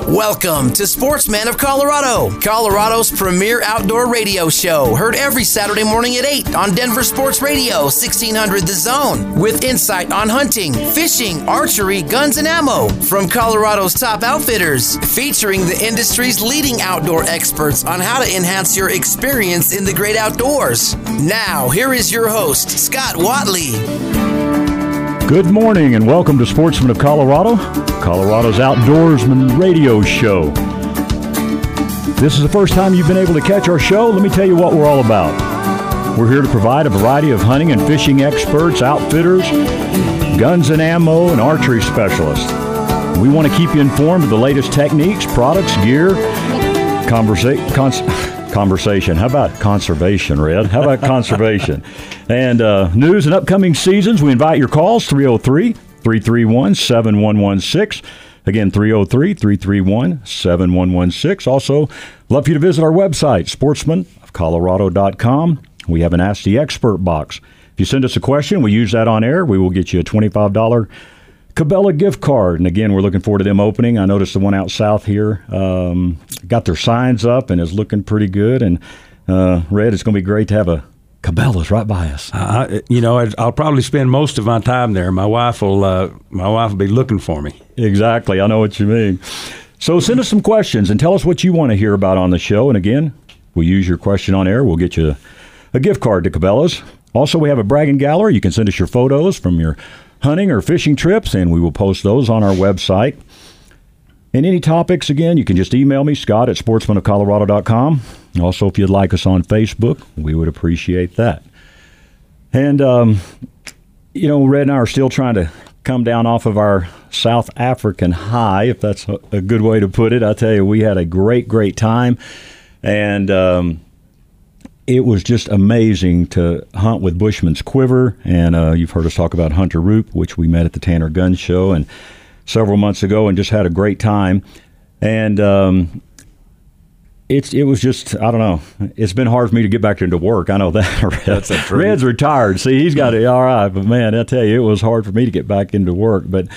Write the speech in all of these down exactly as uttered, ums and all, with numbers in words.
Welcome to Sportsman of Colorado, Colorado's premier outdoor radio show, heard every Saturday morning at eight on Denver Sports Radio, sixteen hundred The Zone, with insight on hunting, fishing, archery, guns, and ammo from Colorado's top outfitters, featuring the industry's leading outdoor experts on how to enhance your experience in the great outdoors. Now, here is your host, Scott Watley. Good morning and welcome to Sportsman of Colorado, Colorado's Outdoorsman radio show. This is the first time you've been able to catch our show. Let me tell you what we're all about. We're here to provide a variety of hunting and fishing experts, outfitters, guns and ammo, and archery specialists. We want to keep you informed of the latest techniques, products, gear, conversa- cons- conversation. How about conservation, Red? How about conservation? And uh, news and upcoming seasons. We invite your calls, three oh three, three three one, seven one one six. Again, three oh three, three three one, seven one one six. Also, love for you to visit our website, sportsman of colorado dot com. We have an Ask the Expert box. If you send us a question, we use that on air. We will get you a twenty-five dollars Cabela gift card. And again, we're looking forward to them opening. I noticed the one out south here um, got their signs up and is looking pretty good. And, uh, Red, it's going to be great to have a Cabela's right by us. Uh, you know, I'll probably spend most of my time there. My wife will uh, my wife will be looking for me. Exactly. I know what you mean. So send us some questions and tell us what you want to hear about on the show. And again, we'll use your question on air. We'll get you a gift card to Cabela's. Also, we have a bragging gallery. You can send us your photos from your hunting or fishing trips, and we will post those on our website. And any topics, again, you can just email me, Scott at sportsman of colorado dot com. Also, if you'd like us on Facebook, we would appreciate that. And, um, you know, Red and I are still trying to come down off of our South African high, if that's a good way to put it. I tell you, we had a great, great time. And um, it was just amazing to hunt with Bushman's Quiver. And uh, you've heard us talk about Hunter Roop, which we met at the Tanner Gun Show and several months ago and just had a great time. And um, it's it was just, I don't know, it's been hard for me to get back into work. I know that. Red. That's a truth. Red's retired. See, he's got it all right. But, man, I tell you, it was hard for me to get back into work. But,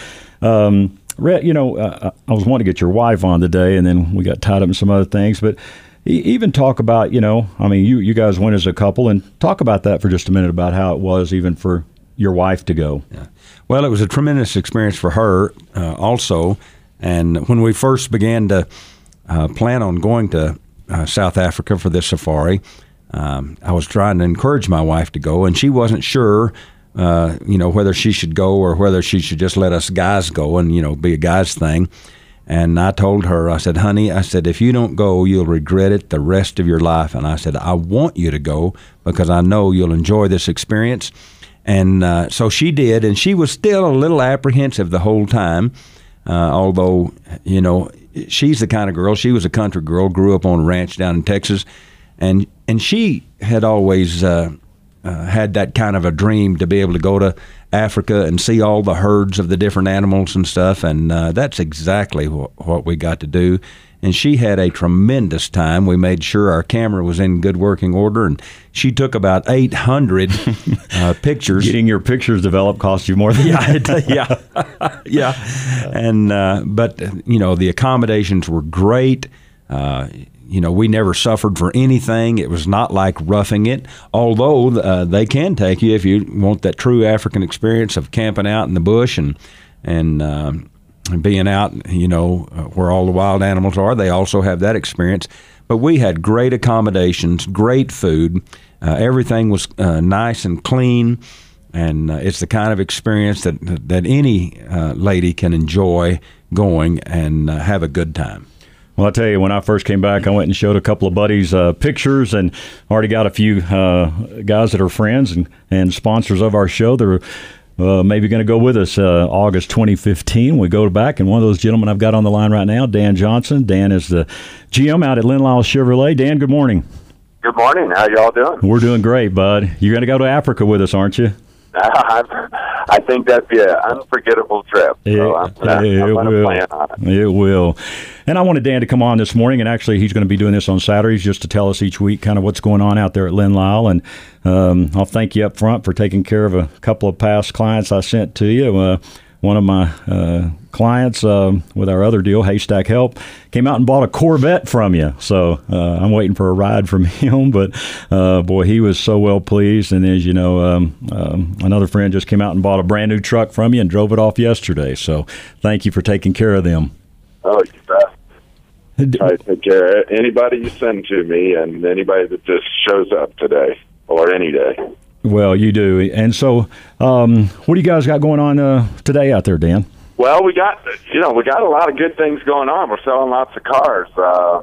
um, Red, you know, uh, I was wanting to get your wife on today, and then we got tied up in some other things. But even talk about, you know, I mean, you, you guys went as a couple, and talk about that for just a minute about how it was even for your wife to go. Yeah. Well, it was a tremendous experience for her uh, also. And when we first began to uh, plan on going to uh, South Africa for this safari, um, I was trying to encourage my wife to go, and she wasn't sure, uh, you know, whether she should go or whether she should just let us guys go and, you know, be a guy's thing. And I told her, I said, honey, I said, if you don't go, you'll regret it the rest of your life. And I said, I want you to go because I know you'll enjoy this experience. And uh, so she did, and she was still a little apprehensive the whole time, uh, although, you know, she's the kind of girl, she was a country girl, grew up on a ranch down in Texas, and and she had always uh, uh, had that kind of a dream to be able to go to Africa and see all the herds of the different animals and stuff, and uh, that's exactly wh- what we got to do. And she had a tremendous time. We made sure our camera was in good working order, and she took about eight hundred uh, pictures. Getting your pictures developed cost you more than yeah, it, yeah, yeah. And uh, but you know, the accommodations were great. Uh, you know, we never suffered for anything. It was not like roughing it, although uh, they can take you if you want that true African experience of camping out in the bush and and. Uh, And being out, you know, where all the wild animals are. They also have that experience. But we had great accommodations, great food. Uh, everything was uh, nice and clean. And uh, it's the kind of experience that that any uh, lady can enjoy going and uh, have a good time. Well, I'll tell you, when I first came back, I went and showed a couple of buddies uh, pictures and already got a few uh, guys that are friends and, and sponsors of our show. They're Uh, maybe going to go with us uh, August twenty fifteen. We go back, and one of those gentlemen I've got on the line right now, Dan Johnson. Dan is the G M out at Lynn Lyle Chevrolet. Dan, good morning. Good morning. How y'all doing? We're doing great, bud. You're going to go to Africa with us, aren't you? I think that'd be an unforgettable trip. So it, I'm gonna, it I'm gonna will. plan on it. It will. And I wanted Dan to come on this morning, and actually he's going to be doing this on Saturdays just to tell us each week kind of what's going on out there at Lynn Lyle. And um, I'll thank you up front for taking care of a couple of past clients I sent to you. Uh, one of my uh, clients uh, with our other deal, Haystack Help, came out and bought a Corvette from you. So uh, I'm waiting for a ride from him. But, uh, boy, he was so well pleased. And as you know, um, um, another friend just came out and bought a brand new truck from you and drove it off yesterday. So thank you for taking care of them. Oh, you bet. I take care of anybody you send to me and anybody that just shows up today or any day. Well, you do. And so um, what do you guys got going on uh, today out there, Dan? Well, we got, you know, we got a lot of good things going on. We're selling lots of cars. Uh,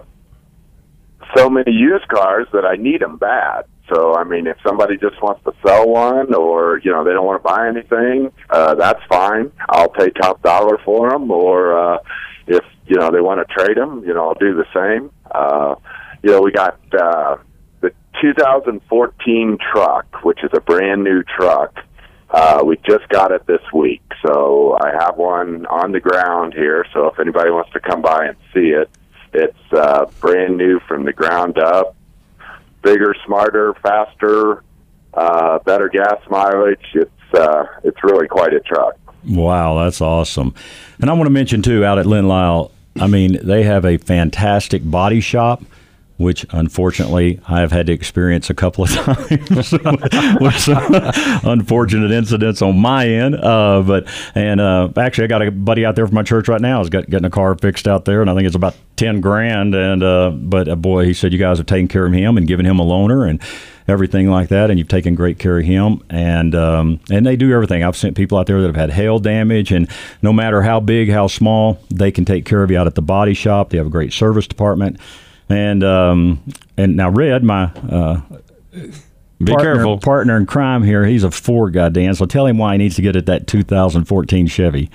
so many used cars that I need them bad. So, I mean, if somebody just wants to sell one or, you know, they don't want to buy anything, uh, that's fine. I'll pay top dollar for them. Or uh, if, you know, they want to trade them, you know, I'll do the same. Uh, you know, we got uh, the two thousand fourteen truck, which is a brand new truck. Uh, we just got it this week, so I have one on the ground here. So if anybody wants to come by and see it, it's uh, brand new from the ground up. Bigger, smarter, faster, uh, better gas mileage. It's uh, it's really quite a truck. Wow, that's awesome. And I want to mention too, out at Lynn Lyle, I mean, they have a fantastic body shop, which unfortunately I have had to experience a couple of times with some unfortunate incidents on my end. Uh, but and uh, actually, I got a buddy out there from my church right now. He's got getting a car fixed out there, and I think it's about ten grand. And uh, but uh, boy, he said you guys have taken care of him and given him a loaner and everything like that, and you've taken great care of him. And um, and they do everything. I've sent people out there that have had hail damage, and no matter how big, how small, they can take care of you out at the body shop. They have a great service department. And um, and now Red, my uh, be partner, careful partner in crime here, he's a Ford guy, Dan. So tell him why he needs to get at that two thousand fourteen Chevy.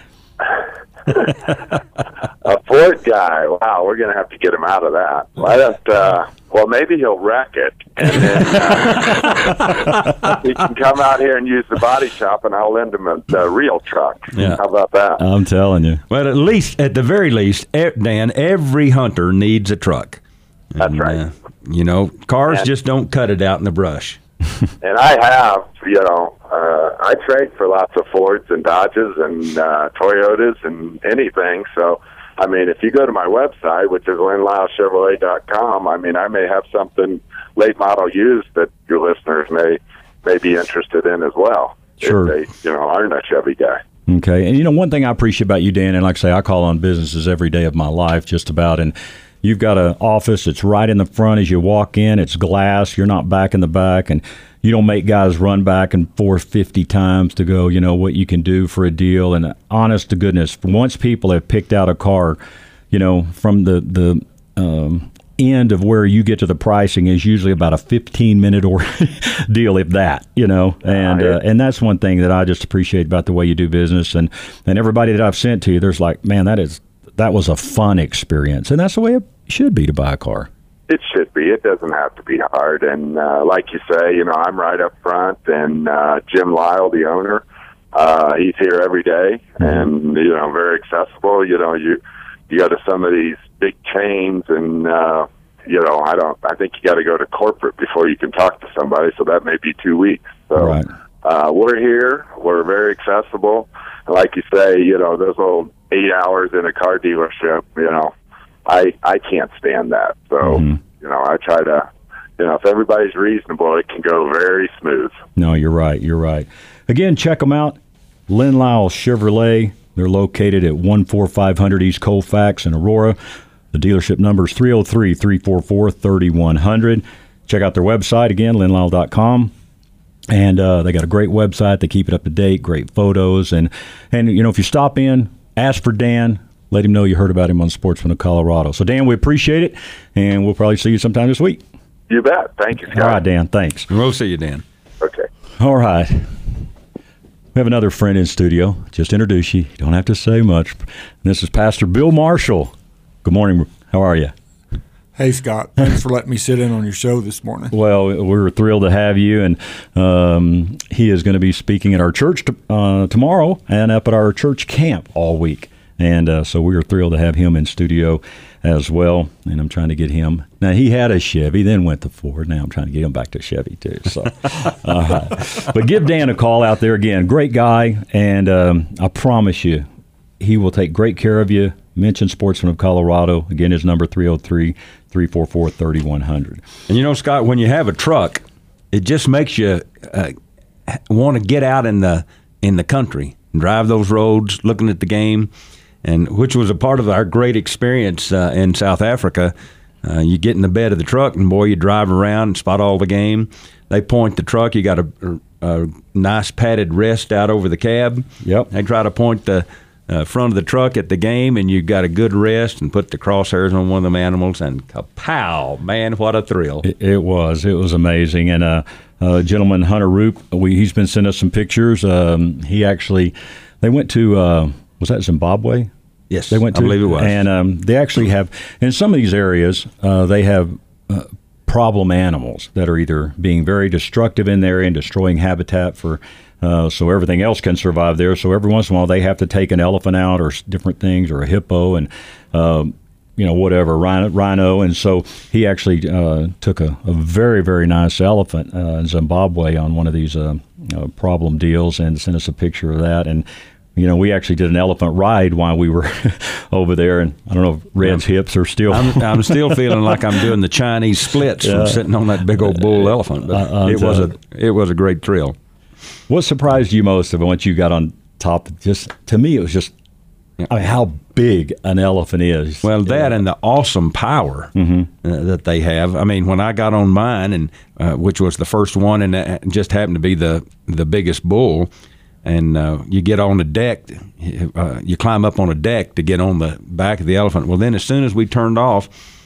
A Ford guy. Wow, we're going to have to get him out of that. Why don't, uh, well, maybe he'll wreck it, and then uh, he can come out here and use the body shop, and I'll lend him a, a real truck. Yeah. How about that? I'm telling you. Well, at least, at the very least, e- Dan, every hunter needs a truck. That's And, right. Uh, you know, cars And- just don't cut it out in the brush. And I have, you know, uh, I trade for lots of Fords and Dodges and uh, Toyotas and anything. So, I mean, if you go to my website, which is lynn lyle chevrolet dot com, I mean, I may have something late model used that your listeners may may be interested in as well. Sure. If they, you know, aren't a Chevy guy. Okay. And, you know, one thing I appreciate about you, Dan, and like I say, I call on businesses every day of my life just about, and you've got an office. It's right in the front as you walk in. It's glass. You're not back in the back, and you don't make guys run back and forth fifty times to go, you know, what you can do for a deal. And honest to goodness, once people have picked out a car, you know, from the the um, end of where you get to the pricing is usually about a fifteen minute or deal, if that, you know. And uh, and that's one thing that I just appreciate about the way you do business. And and everybody that I've sent to you, there's like, man, that is. That was a fun experience, and that's the way it should be to buy a car. It should be. It doesn't have to be hard. And uh, like you say, you know, I'm right up front, and uh, Jim Lyle, the owner, uh, he's here every day, mm-hmm. and, you know, very accessible. You know, you you go to some of these big chains, and, uh, you know, I don't. I think you got to go to corporate before you can talk to somebody, so that may be two weeks. So right. uh, we're here. We're very accessible. Like you say, you know, those old eight hours in a car dealership, you know, I I can't stand that. So, mm-hmm. you know, I try to, you know, if everybody's reasonable, it can go very smooth. No, you're right. You're right. Again, check them out. Lynn Lyle Chevrolet. They're located at one four five hundred East Colfax in Aurora. The dealership number is three oh three, three four four, three one zero zero. Check out their website, again, lynn lyle dot com. And uh, they got a great website. They keep it up to date, great photos. And, and, you know, if you stop in, ask for Dan. Let him know you heard about him on Sportsman of Colorado. So, Dan, we appreciate it, and we'll probably see you sometime this week. You bet. Thank you, Scott. All right, Dan. Thanks. We'll see you, Dan. Okay. All right. We have another friend in studio. Just introduce you. You don't have to say much. This is Pastor Bill Marshall. Good morning. How are you? Hey, Scott. Thanks for letting me sit in on your show this morning. Well, we're thrilled to have you, and um, he is going to be speaking at our church t- uh, tomorrow and up at our church camp all week. And uh, so we are thrilled to have him in studio. as well, and I'm trying to get him. Now, he had a Chevy, then went to Ford. Now I'm trying to get him back to Chevy, too. So, all right. But give Dan a call out there again. Great guy, and um, I promise you, he will take great care of you. Mention Sportsman of Colorado. Again, his number three oh three, three four four, three one zero zero. And, you know, Scott, when you have a truck, it just makes you uh, want to get out in the in the country and drive those roads, looking at the game. And which was a part of our great experience uh, in South Africa. Uh, you get in the bed of the truck, and, boy, you drive around and spot all the game. They point the truck. You got a, a nice padded rest out over the cab. Yep. They try to point the uh, front of the truck at the game, and you got a good rest and put the crosshairs on one of them animals, and kapow, man, what a thrill. It, it was. It was amazing. And uh, uh, gentleman, Hunter Roop, we, he's been sending us some pictures. Um, he actually – they went to uh, – was that Zimbabwe? Yes, they went to, I believe it was. And um, they actually have, in some of these areas, uh, they have uh, problem animals that are either being very destructive in there and destroying habitat for, uh, so everything else can survive there. So every once in a while they have to take an elephant out or different things, or a hippo, and um, you know, whatever, rhino, rhino. And so he actually uh, took a, a very, very nice elephant uh, in Zimbabwe on one of these uh, uh, problem deals, and sent us a picture of that. And you know, we actually did an elephant ride while we were over there, and I don't know if Red's yeah. hips are still. I'm, I'm still feeling like I'm doing the Chinese splits yeah. from sitting on that big old bull elephant. But uh, it was a it was a great thrill. What surprised you most of it once you got on top? Just to me, it was just yeah. I mean, how big an elephant is. Well, that yeah. and the awesome power mm-hmm. uh, that they have. I mean, when I got on mine, and uh, which was the first one, and it just happened to be the the biggest bull. And uh, you get on the deck, uh, you climb up on a deck to get on the back of the elephant. Well, then as soon as we turned off,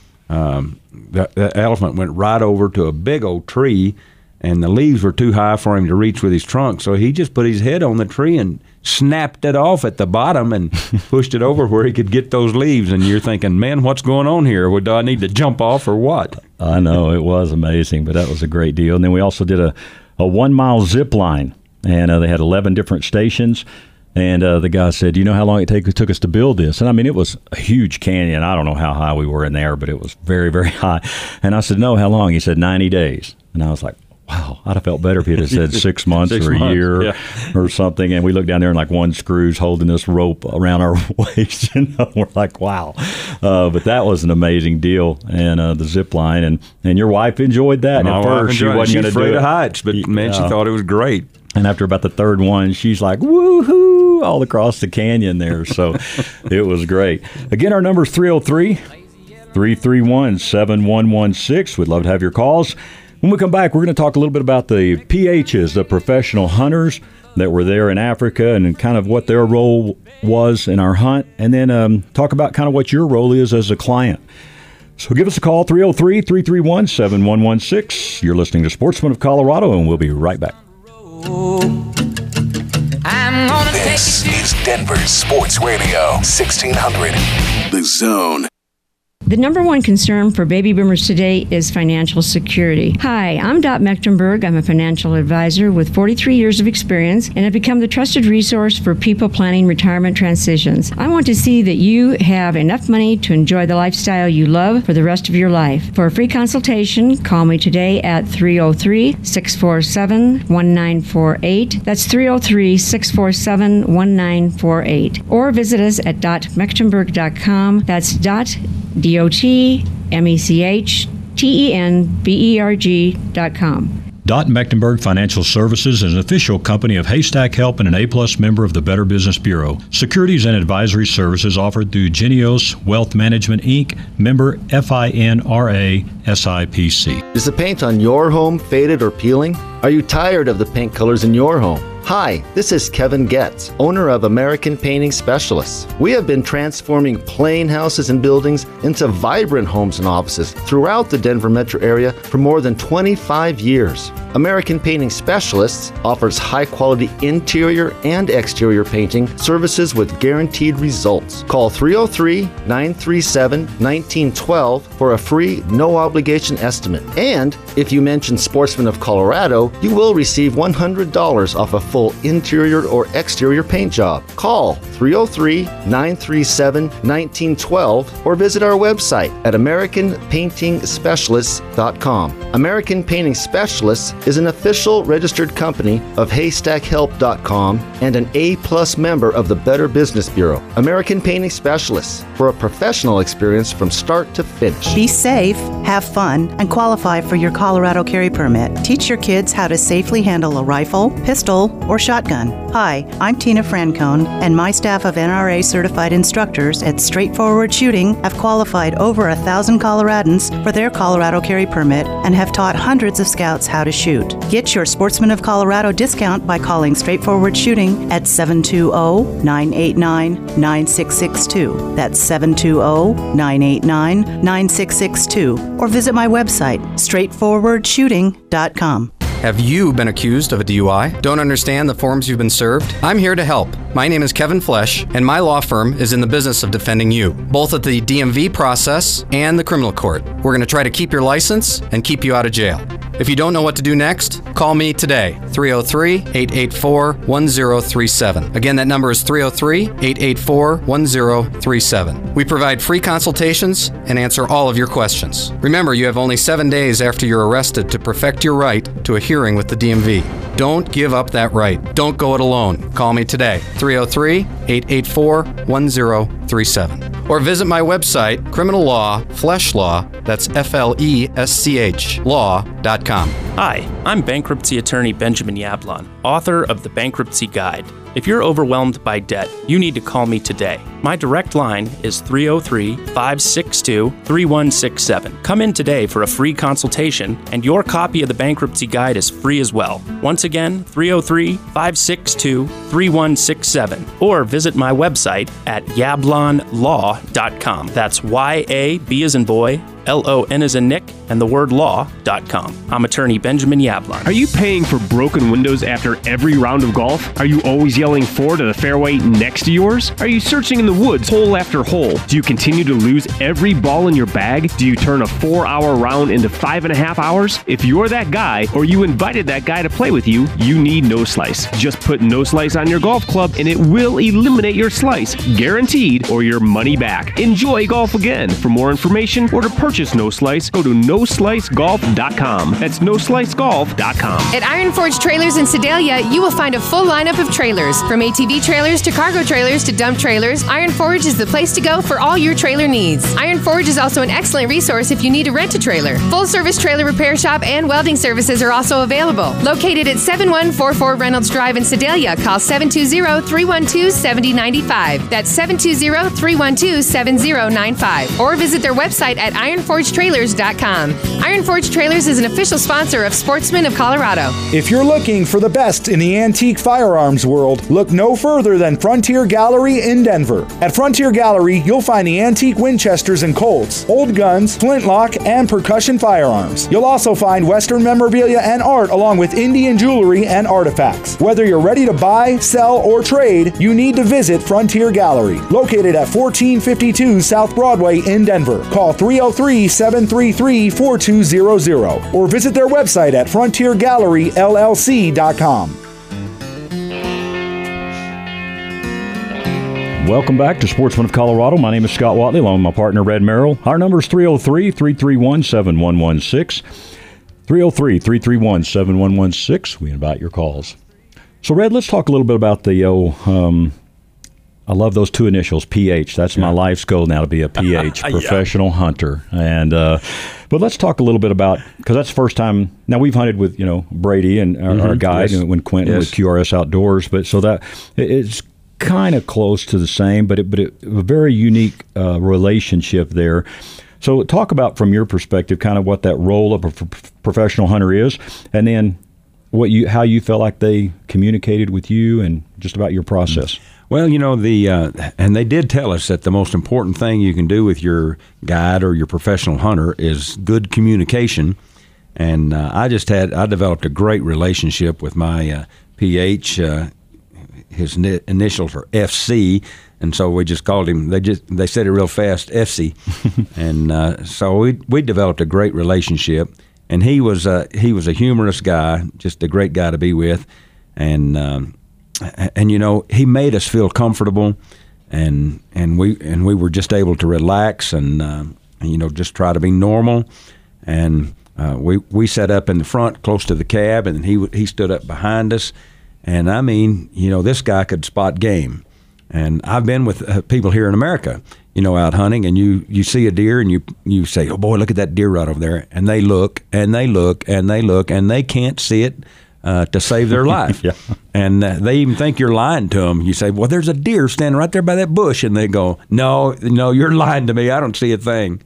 um, the, the elephant went right over to a big old tree, and the leaves were too high for him to reach with his trunk. So he just put his head on the tree and snapped it off at the bottom and pushed it over where he could get those leaves. And you're thinking, man, what's going on here? Well, do I need to jump off or what? I know, it was amazing, but that was a great deal. And then we also did a, a one-mile zip line. And uh, they had eleven different stations. And uh, the guy said, you know how long it, take, it took us to build this? And, I mean, it was a huge canyon. I don't know how high we were in there, but it was very, very high. And I said, no, how long? He said, ninety days. And I was like, wow, I'd have felt better if he'd have said six months six or a months, year yeah. or something. And we looked down there, and like one screw's holding this rope around our waist. You know, we're like, wow. Uh, but that was an amazing deal. And uh, the zip line. And, and your wife enjoyed that. And My at first, she wasn't going to do it. She's afraid of heights, but, man, she uh, thought it was great. And after about the third one, she's like, woohoo, all across the canyon there. So it was great. Again, our number is three oh three, three three one, seven one one six. We'd love to have your calls. When we come back, we're going to talk a little bit about the P Hs, the professional hunters that were there in Africa, and kind of what their role was in our hunt. And then um, talk about kind of what your role is as a client. So give us a call, three oh three, three three one, seven one one six. You're listening to Sportsman of Colorado, and we'll be right back. I'm gonna this take is Denver Sports Radio, sixteen hundred The Zone. The number one concern for baby boomers today is financial security. Hi, I'm Dot Mecklenburg. I'm a financial advisor with forty-three years of experience and have become the trusted resource for people planning retirement transitions. I want to see that you have enough money to enjoy the lifestyle you love for the rest of your life. For a free consultation, call me today at three oh three, six four seven, one nine four eight. That's three oh three, six four seven, one nine four eight. Or visit us at dot mecklenburg dot com. That's dot D O T M E C H T E N B E R G dot com. Dot Mecklenburg Financial Services is an official company of Haystack Help and an A-plus member of the Better Business Bureau. Securities and advisory services offered through Genios Wealth Management, Incorporated, member FINRA S I P C. Is the paint on your home faded or peeling? Are you tired of the paint colors in your home? Hi, this is Kevin Getz, owner of American Painting Specialists. We have been transforming plain houses and buildings into vibrant homes and offices throughout the Denver metro area for more than twenty-five years. American Painting Specialists offers high-quality interior and exterior painting services with guaranteed results. Call three oh three, nine three seven, one nine one two for a free, no-obligation estimate. And if you mention Sportsman of Colorado, you will receive one hundred dollars off a full interior or exterior paint job. Call three oh three, nine three seven, one nine one two or visit our website at American Painting Specialists dot com. American Painting Specialists is an official registered company of Haystack Help dot com and an A-plus member of the Better Business Bureau. American Painting Specialists, for a professional experience from start to finish. Be safe, have fun, and qualify for your Colorado carry permit. Teach your kids how to safely handle a rifle, pistol, or shotgun. Hi, I'm Tina Francone, and my staff of N R A-certified instructors at Straightforward Shooting have qualified over a thousand Coloradans for their Colorado carry permit and have taught hundreds of scouts how to shoot. Get your Sportsman of Colorado discount by calling Straightforward Shooting at seven two zero, nine eight nine, nine six six two. That's seven two zero, nine eight nine, nine six six two. Or visit my website, straightforward shooting dot com. Have you been accused of a D U I? Don't understand the forms you've been served? I'm here to help. My name is Kevin Flesh, and my law firm is in the business of defending you, both at the D M V process and the criminal court. We're going to try to keep your license and keep you out of jail. If you don't know what to do next, call me today, three oh three, eight eight four, one oh three seven. Again, that number is three oh three, eight eight four, one oh three seven. We provide free consultations and answer all of your questions. Remember, you have only seven days after you're arrested to perfect your right to a hearing with the D M V. Don't give up that right. Don't go it alone. Call me today, three oh three, eight eight four, one oh three seven. Or visit my website, Criminal Law, Flesh Law, that's F L E S C H, law dot com. Hi, I'm bankruptcy attorney Benjamin Yablon, author of The Bankruptcy Guide. If you're overwhelmed by debt, you need to call me today. My direct line is three oh three, five six two, three one six seven. Come in today for a free consultation, and your copy of the Bankruptcy Guide is free as well. Once again, three oh three, five six two, three one six seven. Or visit my website at yablon law dot com. That's Y A B as in boy, L O N as in Nick, and the word law dot com. I'm attorney Benjamin Yablon. Are you paying for broken windows after every round of golf? Are you always yelling four to the fairway next to yours? Are you searching in the woods hole after hole? Do you continue to lose every ball in your bag? Do you turn a four-hour round into five and a half hours? If you're that guy, or you invited that guy to play with you, you need No Slice. Just put No Slice on your golf club and it will eliminate your slice, guaranteed, or your money back. Enjoy golf again. For more information or to purchase No Slice, go to no slice golf dot com. That's no slice golf dot com. At Iron Forge Trailers in Sedalia, you will find a full lineup of trailers. From A T V trailers to cargo trailers to dump trailers, Iron Forge is the place to go for all your trailer needs. Iron Forge is also an excellent resource if you need to rent a trailer. Full-service trailer repair shop and welding services are also available. Located at seven one four four Reynolds Drive in Sedalia, call seven two zero, three one two, seven zero nine five. That's seven two zero, three one two, seven zero nine five. Or visit their website at iron forge trailers dot com. Iron Forge Trailers is an official sponsor of Sportsman of Colorado. If you're looking for the best in the antique firearms world, look no further than Frontier Gallery in Denver. At Frontier Gallery, you'll find the antique Winchesters and Colts, old guns, flintlock, and percussion firearms. You'll also find Western memorabilia and art along with Indian jewelry and artifacts. Whether you're ready to buy, sell, or trade, you need to visit Frontier Gallery, located at fourteen fifty-two South Broadway in Denver. Call three oh three, seven three three, four two zero zero or visit their website at frontier gallery L L C dot com. Welcome back to Sportsman of Colorado. My name is Scott Watley, along with my partner, Red Merrill. Our number is three oh three, three three one, seven one one six. three oh three, three three one, seven one one six. We invite your calls. So, Red, let's talk a little bit about the, oh, um, I love those two initials, P H. That's yeah. my life's goal now, to be a P H, professional yeah. hunter. And uh, but let's talk a little bit about, because that's the first time. Now we've hunted with you know Brady and our, mm-hmm. our guide yes. when Quentin yes. with Q R S Outdoors, but so that it's kind of close to the same, but it, but it, a very unique uh, relationship there. So talk about from your perspective, kind of what that role of a f- professional hunter is, and then what you how you felt like they communicated with you, and just about your process. Mm-hmm. Well, you know, the uh, and they did tell us that the most important thing you can do with your guide or your professional hunter is good communication. And uh, I just had, I developed a great relationship with my uh, P H. Uh, his ni- initials are F C, and so we just called him, they just they said it real fast, F C. and uh, so we we developed a great relationship. And he was, uh, he was a humorous guy, just a great guy to be with. and um, and you know he made us feel comfortable, and and we and we were just able to relax and, uh, and you know just try to be normal, and uh, we we sat up in the front close to the cab, and he he stood up behind us, and I mean you know this guy could spot game. And I've been with uh, people here in America, you know, out hunting, and you, you see a deer and you you say, oh, boy, look at that deer right over there. And they look and they look and they look and they can't see it uh, to save their life. yeah. And uh, they even think you're lying to them. You say, well, there's a deer standing right there by that bush. And they go, no, no, you're lying to me. I don't see a thing.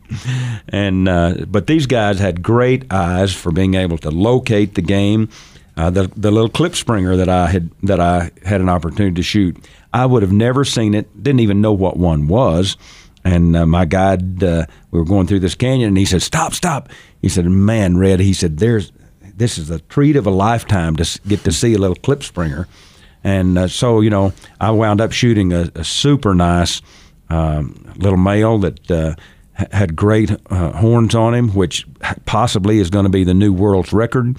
And uh, but these guys had great eyes for being able to locate the game. Uh, the the little clip springer that I had that I had an opportunity to shoot, I would have never seen it. Didn't even know what one was. And uh, my guide, uh, we were going through this canyon, and he said, "Stop, stop!" He said, "Man, Red," he said, "There's this is a treat of a lifetime to get to see a little clip springer." And uh, so you know, I wound up shooting a, a super nice um, little male that uh, had great uh, horns on him, which possibly is going to be the new world's record.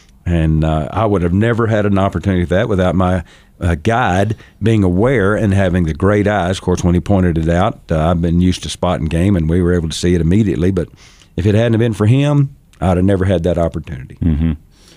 And uh, I would have never had an opportunity for that without my uh, guide being aware and having the great eyes. Of course, when he pointed it out, uh, I've been used to spotting game, and we were able to see it immediately. But if it hadn't been for him, I'd have never had that opportunity. Mm-hmm.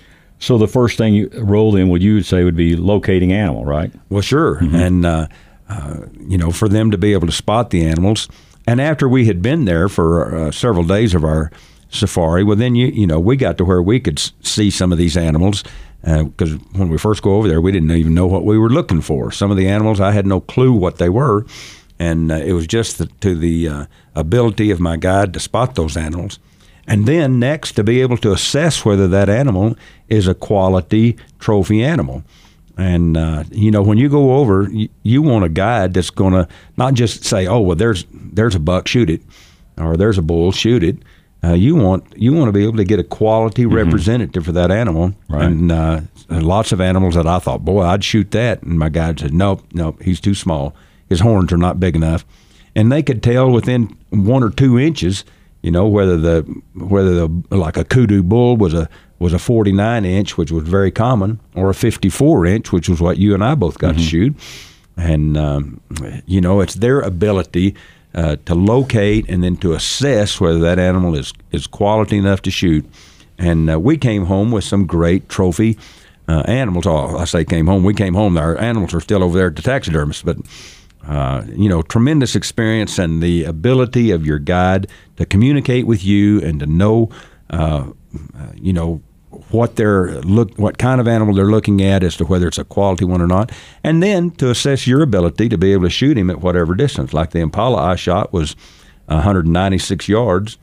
So the first thing you rolled in, what you would say would be locating animal, right? Well, sure. Mm-hmm. And, uh, uh, you know, for them to be able to spot the animals. And after we had been there for uh, several days of our safari, well, then, you you know, we got to where we could see some of these animals, because uh, when we first go over there, we didn't even know what we were looking for. Some of the animals, I had no clue what they were, and uh, it was just the, to the uh, ability of my guide to spot those animals. And then next, to be able to assess whether that animal is a quality trophy animal. And, uh, you know, when you go over, you, you want a guide that's going to not just say, oh, well, there's there's a buck, shoot it, or there's a bull, shoot it. Uh, you want you want to be able to get a quality mm-hmm. representative for that animal. Right. And uh, lots of animals that I thought, boy, I'd shoot that. And my guide said, nope, nope, he's too small. His horns are not big enough. And they could tell within one or two inches, you know, whether the whether the like a kudu bull was a was a forty-nine inch, which was very common, or a fifty-four inch, which was what you and I both got mm-hmm. to shoot. And um, you know, it's their ability uh, to locate and then to assess whether that animal is is quality enough to shoot. And uh, we came home with some great trophy uh, animals. Oh, I say came home. We came home. Our animals are still over there at the taxidermist, but. Uh, you know, tremendous experience and the ability of your guide to communicate with you and to know, uh, you know, what they're look, what kind of animal they're looking at as to whether it's a quality one or not, and then to assess your ability to be able to shoot him at whatever distance. Like the impala I shot was one hundred ninety-six yards,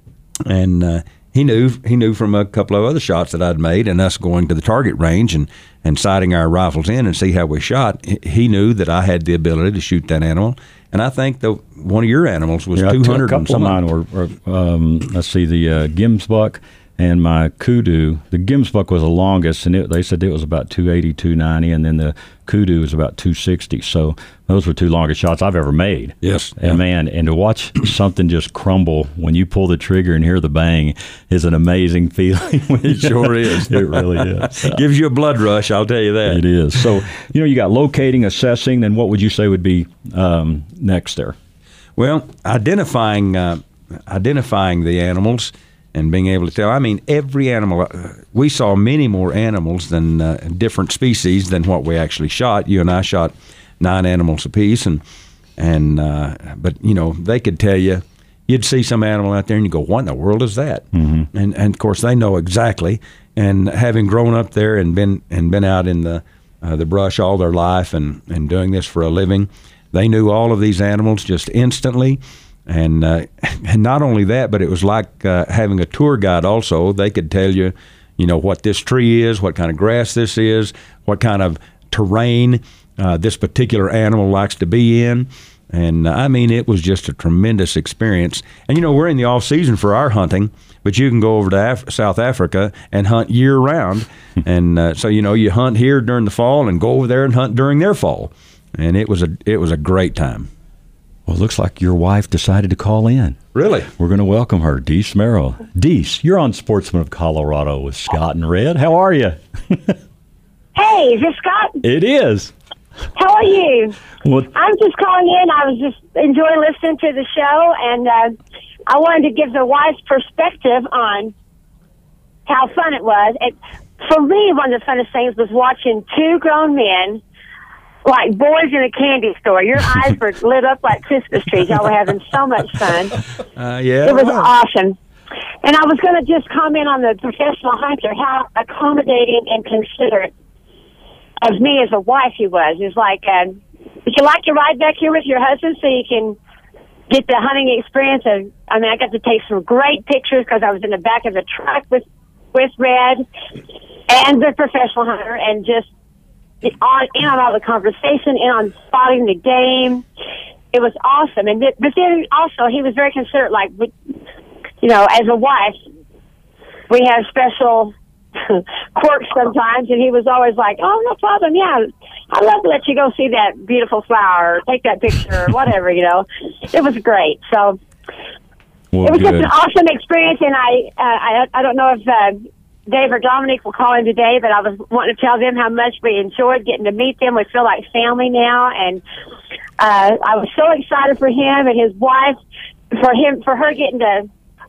and uh, he knew he knew from a couple of other shots that I'd made, and us going to the target range and. and sighting our rifles in and see how we shot, he knew that I had the ability to shoot that animal. And I think the one of your animals was yeah, two hundred a couple and some. Of mine were, were um, let's see, the uh, Gims buck and my kudu. The Gims buck was the longest, and it, they said it was about two eighty, two ninety, and then the kudu was about two sixty. So those were two longest shots I've ever made. Yes. And yeah. man, and to watch something just crumble when you pull the trigger and hear the bang is an amazing feeling. It sure is. It really is. It gives you a blood rush, I'll tell you that. It is. So, you know, you got locating, assessing, then what would you say would be um, next there? Well, identifying uh, identifying the animals and being able to tell. I mean, every animal, uh, we saw many more animals than uh, different species than what we actually shot. You and I shot nine animals apiece, and and uh, but you know they could tell you. You'd see some animal out there, and you go, "What in the world is that?" Mm-hmm. And and of course they know exactly. And having grown up there and been and been out in the uh, the brush all their life and, and doing this for a living, they knew all of these animals just instantly. And uh, and not only that, but it was like uh, having a tour guide also. They could tell you, you know, what this tree is, what kind of grass this is, what kind of terrain uh, this particular animal likes to be in. And, uh, I mean, it was just a tremendous experience. And, you know, we're in the off-season for our hunting, but you can go over to Af- South Africa and hunt year-round. And uh, so, you know, you hunt here during the fall and go over there and hunt during their fall. And it was a it was a great time. Well, it looks like your wife decided to call in. Really? We're going to welcome her, Deese Merrill. Deese, you're on Sportsman of Colorado with Scott and Red. How are you? Hey, is this Scott? It is. How are you? Well, I'm just calling in. I was just enjoying listening to the show, and uh, I wanted to give the wife's perspective on how fun it was. It, for me, one of the funnest things was watching two grown men, like boys in a candy store. Your eyes were lit up like Christmas trees. Y'all were having so much fun. Uh, yeah. It was awesome. And I was going to just comment on the professional hunter, how accommodating and considerate of me as a wife he was. It's like, um, would you like to ride back here with your husband so you can get the hunting experience? Of, I mean, I got to take some great pictures because I was in the back of the truck with, with Red and the professional hunter, and just on in on all the conversation, in on spotting the game. It was awesome. And th- but then also he was very considerate. Like, you know, as a wife, we have special quirks sometimes, and he was always like, "Oh, no problem. Yeah, I'd love to let you go see that beautiful flower, or take that picture, or whatever." You know, it was great. So well, it was good. just an awesome experience, and I, uh, I, I don't know if uh, Dave or Dominic will call in today, but I was wanting to tell them how much we enjoyed getting to meet them. We feel like family now, and uh, I was so excited for him and his wife, for him, for her getting to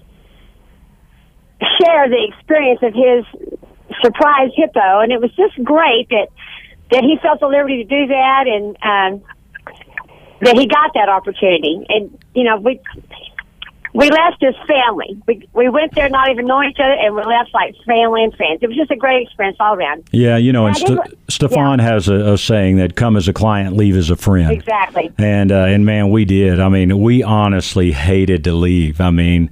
share the experience of his surprise hippo, and it was just great that that he felt the liberty to do that, and um, that he got that opportunity. And you know, we we left as family. We we went there not even knowing each other, and we left like family and friends. It was just a great experience all around. Yeah, you know, and And I St- did- Stefan has a, a saying that "Come as a client, leave as a friend." Exactly. And uh, and man, we did. I mean, we honestly hated to leave. I mean,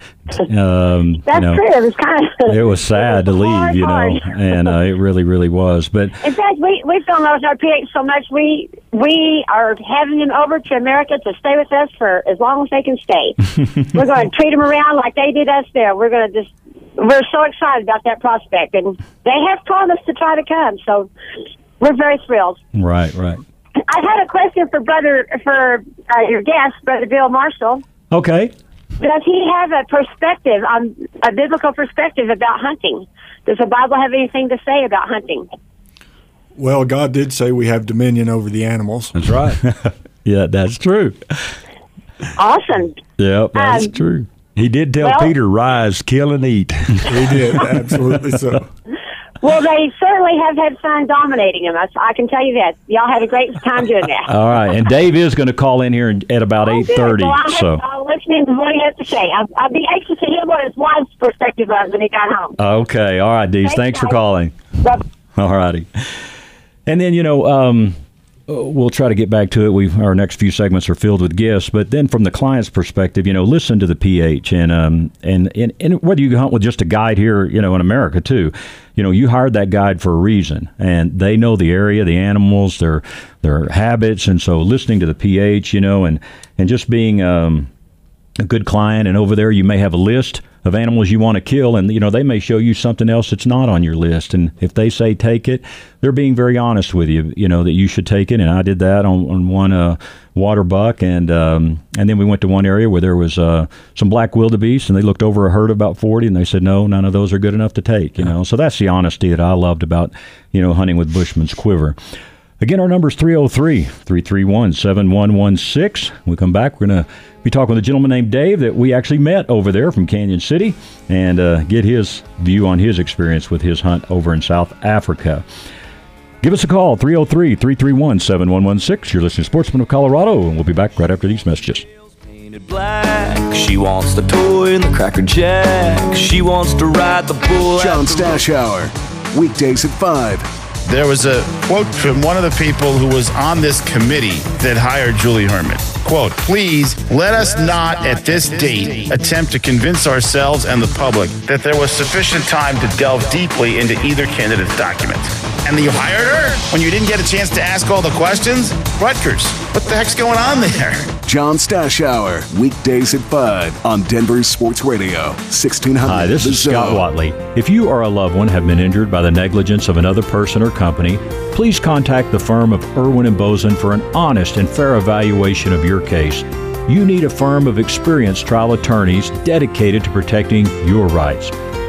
um, That's you know, true. It was kind of. it was sad to leave, hard, you know, hard. and uh, it really, really was. But In fact, we we fell in love with our P H so much we we are having them over to America to stay with us for as long as they can stay. We're going to treat them around like they did us there. We're going to just. We're so excited about that prospect, and they have promised to try to come. So we're very thrilled. right, right. I had a question for brother for uh, your guest, Brother Bill Marshall. Okay. Does he have a perspective on a biblical perspective about hunting? Does the Bible have anything to say about hunting? Well, God did say we have dominion over the animals. That's right. Yeah, that's true. Awesome. Yep, that's Um, true. He did tell well- Peter, "Rise, kill, and eat." He did, absolutely so. Well, they certainly have had fun dominating him. I, I can tell you that. Y'all had a great time doing that. All right, and Dave is going to call in here in- at about eight thirty. Well, I'll, So, I'll listen to what he has to say. I'll, I'll be anxious to hear what his wife's perspective was when he got home. okay, all right, Dees. Thanks, Thanks for guys. calling. Bye. All righty. And then, you know, um, we'll try to get back to it. We Our next few segments are filled with gifts. But then from the client's perspective, you know, listen to the P H. And, um, and, and, and whether you hunt with just a guide here, you know, in America, too, you know, you hired that guide for a reason. And they know the area, the animals, their their habits. And so listening to the P H, you know, and, and just being um, a good client. And over there, you may have a list of animals you want to kill, and you know they may show you something else that's not on your list. And if they say take it, they're being very honest with you. You know that you should take it. And I did that on, on one uh, water buck, and um, and then we went to one area where there was uh, some black wildebeest, and they looked over a herd of about forty, and they said no, none of those are good enough to take. You know, so that's the honesty that I loved about you know hunting with Bushman's Quiver. Again, our number is three oh three, three three one, seven one one six. When we come back, we're going to be talking with a gentleman named Dave that we actually met over there from Canyon City and uh, get his view on his experience with his hunt over in South Africa. Give us a call, three oh three, three three one, seven one one six. You're listening to Sportsman of Colorado, and we'll be back right after these messages. Black. She wants the toy and the Cracker Jack. She wants to ride the bull. John Stash Hour, weekdays at five. There was a quote from one of the people who was on this committee that hired Julie Herman. Quote, please let us not at this date attempt to convince ourselves and the public that there was sufficient time to delve deeply into either candidate's documents. And you hired her when you didn't get a chance to ask all the questions? Rutgers, what the heck's going on there? John Stash Hour, weekdays at five on Denver Sports Radio, sixteen hundred. Hi, this The is Scott Zone. Watley. If you or a loved one have been injured by the negligence of another person or company, please contact the firm of Irwin and Bozen for an honest and fair evaluation of your case. You need a firm of experienced trial attorneys dedicated to protecting your rights.